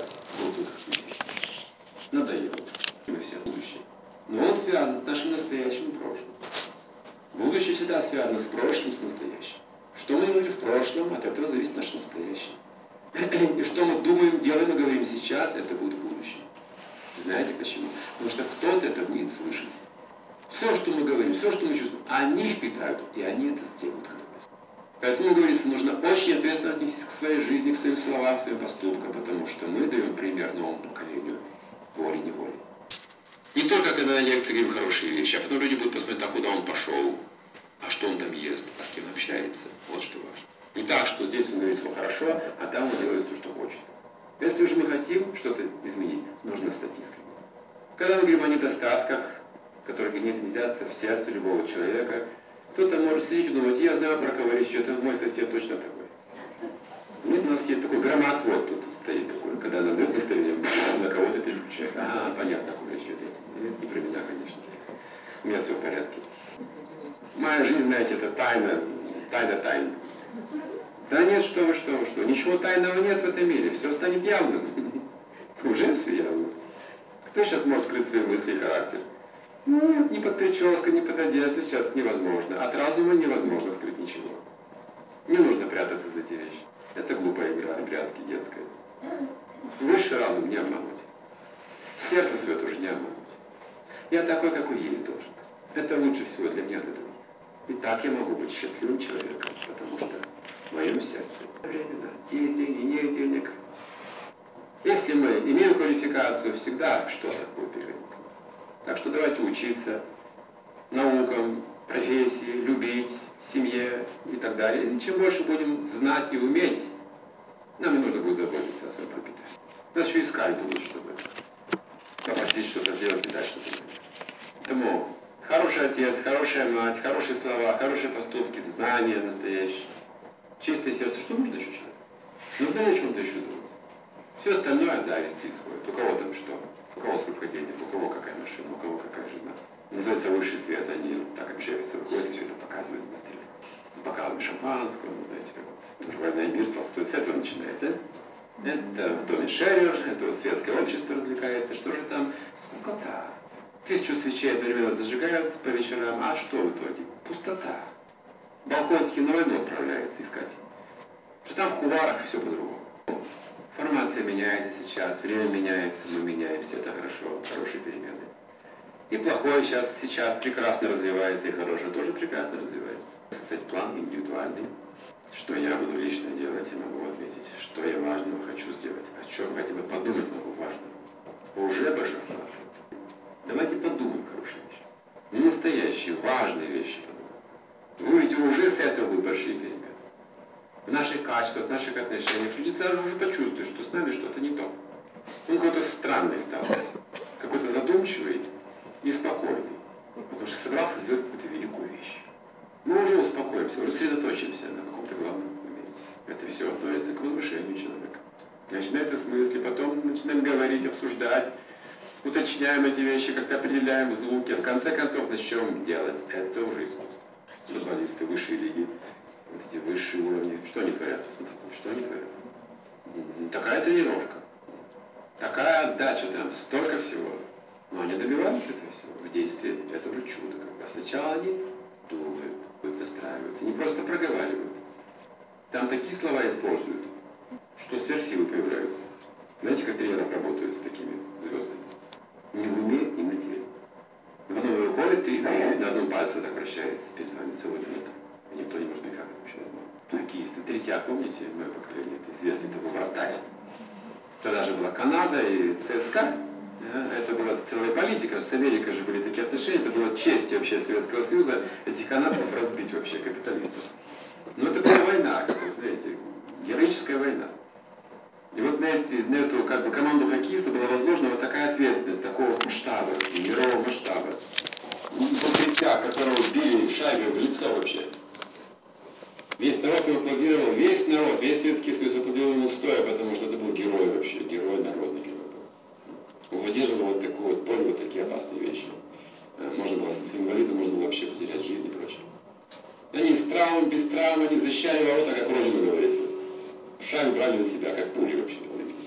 Надоело. Мы все будущее. Но он связан с нашим настоящим и прошлым. Будущее всегда связано с прошлым, с настоящим. Что мы делали в прошлом, от этого зависит наше настоящее. И что мы думаем, делаем и говорим сейчас, это будет в будущем. Знаете почему? Потому что кто-то это будет слышать. Все, что мы говорим, все, что мы чувствуем, они их питают, и они это сделают. Поэтому, говорится, нужно очень ответственно отнестись к своей жизни, к своим словам, к своим поступкам, потому что мы даем пример новому поколению волей-неволей. Не только когда на лекции говорим хорошие вещи, а потом люди будут посмотреть, а куда он пошел, а что он там ест, а с кем общается. Вот что важно. Не так, что здесь он говорит, что хорошо, а там он делает все, что хочет. Если уже мы хотим что-то изменить, нужно стать искренним. Когда мы говорим о недостатках, которые гнездятся в сердце любого человека, кто-то может сидеть и думать, я знаю, про кого речь идет, мой сосед точно такой. Нет, у нас есть такой громоотвод, тут стоит такой, когда нам дают настроение, на кого-то переключает. Ага, понятно, о ком речь идет. Это не про меня, конечно же. У меня все в порядке. Моя жизнь, знаете, это тайна. Да нет, что вы. Ничего тайного нет в этом мире. Все станет явным. Уже все явно. Кто сейчас может скрыть свои мысли и характер? Ну, ни под прической, ни под одеждой сейчас невозможно. От разума невозможно скрыть ничего. Не нужно прятаться за эти вещи. Это глупая игра в прятки детская. Высший разум не обмануть. Сердце свое тоже не обмануть. Я такой, какой есть должен быть. Это лучше всего для меня, для других. И так я могу быть счастливым человеком, потому что в моем сердце временно есть деньги, нет денег. Если мы имеем квалификацию, всегда что-то будет приходить к нам. Так что давайте учиться наукам, профессии, любить, семье и так далее. И чем больше будем знать и уметь, нам не нужно будет заботиться о своем пропитании. Нас еще искать будут, чтобы попросить что-то сделать и дать что-то сделать. Поэтому хороший отец, хорошая мать, хорошие слова, хорошие поступки, знания настоящие, чистое сердце. Что нужно еще человеку? Нужно ли о чем-то еще думать? Все остальное от зависти исходит. У кого там что? У кого сколько денег, у кого какая машина, у кого какая жена. Называется высший свет, они так общаются, выходят и все это показывают, демонстрируют. С бокалами шампанского, ну, знаете, как вот, тоже «Война и мир», Толстой с этого начинает, да? Это в доме Шерер, это вот светское общество развлекается. Что же там? Скукота. 1000 свечей одновременно зажигают по вечерам, а что в итоге? Пустота. Балконский на войну отправляется искать. Что там в кулуарах все по-другому. Формация меняется сейчас, время меняется, мы меняемся, это хорошо, хорошие перемены. И плохое сейчас прекрасно развивается, и хорошее тоже прекрасно развивается. Кстати, план индивидуальный. Что я буду лично делать, я могу отметить, что я важного хочу сделать, о чем хотя бы подумать могу важного. Уже большой вклад. Давайте подумаем хорошие вещи. Не настоящие, важные вещи подумаем. Вы увидите, уже с этого будут большие перемены. В наших качествах, в наших отношениях люди сразу уже почувствуют, что с нами что-то не то. Он какой-то странный стал, какой-то задумчивый и спокойный, потому что собрался сделать какую-то великую вещь. Мы уже успокоимся, уже сосредоточимся на каком-то главном моменте. Это все относится к возвышению человека. Начинается с мысли, потом начинаем говорить, обсуждать, уточняем эти вещи, как-то определяем в звуке, в конце концов начнем делать. Это уже искусство. Футболисты, высшие лиги, вот эти высшие уровни, что они творят? Посмотрите, что они творят. Такая тренировка, такая отдача там, столько всего. Но они добиваются этого всего. В действии это уже чудо. А сначала они думают, достраиваются, не просто проговаривают. Там такие слова используют, что сверхсилы появляются. Знаете, как тренеры работают с такими звездами? Не в уме, не на теле. Потом выходит и на одном пальце так вращается перед вами целую минуту. И никто не может никак это вообще нормально. Хоккеисты, Третьяк, помните, мое поколение, это известный такой вратарь. Тогда же была Канада и ЦСКА. Это была целая политика. С Америкой же были такие отношения. Это была честь вообще Советского Союза этих канадцев разбить вообще капиталистов. Но это была война, как вы знаете, героическая война. И вот на эту как бы команду хоккеистов была возложена вот такая ответственность, такого масштаба, мирового масштаба. Покрытия, которого били шайбой в лицо вообще. Весь народ его аплодировал, весь народ, весь Советский Союз аплодировал ему стоя, потому что это был герой вообще, герой, народный герой был. Он выдерживал вот такую вот боль, вот такие опасные вещи. Можно было стать инвалидом, можно было вообще потерять жизнь и прочее. Они с травмами, без травм, они защищали ворота, как родину говорится. Шайбу брали на себя, как пули вообще.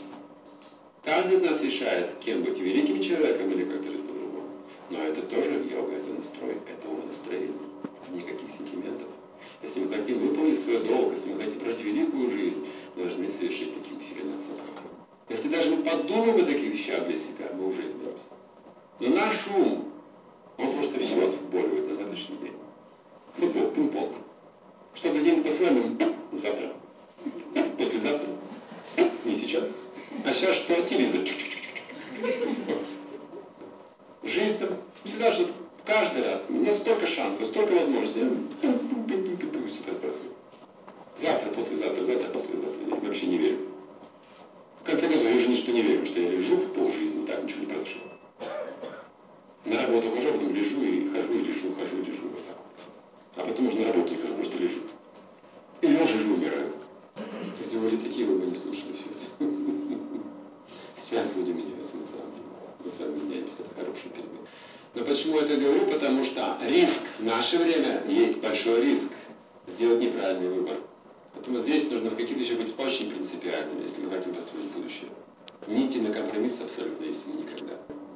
Каждый из нас решает, кем быть, великим человеком или как-то жить по-другому. Но это тоже йога, это настрой, это умонастроение. Никаких сентиментов. Если мы хотим выполнить свой долг, если мы хотим прожить великую жизнь, мы должны совершить такие усилия над собой. Если даже мы подумаем о таких вещах для себя, мы уже изменимся. Но наш ум, он просто все отфутболивает на завтрашний день. Футбол, пинг-понг. Что-то где-нибудь посылаем, завтра. Послезавтра. Не сейчас. А сейчас что? Телевизор. Жизнь там всегда что-то, каждый раз. У нас столько шансов, столько возможностей. Всегда сбрасываю. Завтра, послезавтра, я вообще не верю. В конце концов, я уже ничто не верю, потому что я лежу в полжизни, так ничего не произошло. На работу хожу, а потом лежу и хожу, и лежу, хожу, и лежу. Вот так вот. А потом уже на работу не хожу, просто лежу. И лежа лежу, умираю. Если вы были такие, вы бы не слушали все это. Сейчас люди меняются на самом деле. Мы сами меняемся, это хороший перемен. Но почему я это говорю? Потому что риск в наше время есть большой риск сделать неправильный выбор. Поэтому здесь нужно в каких-то вещах быть очень принципиальным, если мы хотим построить будущее. Не идти на компромисс с абсолютной истиной никогда.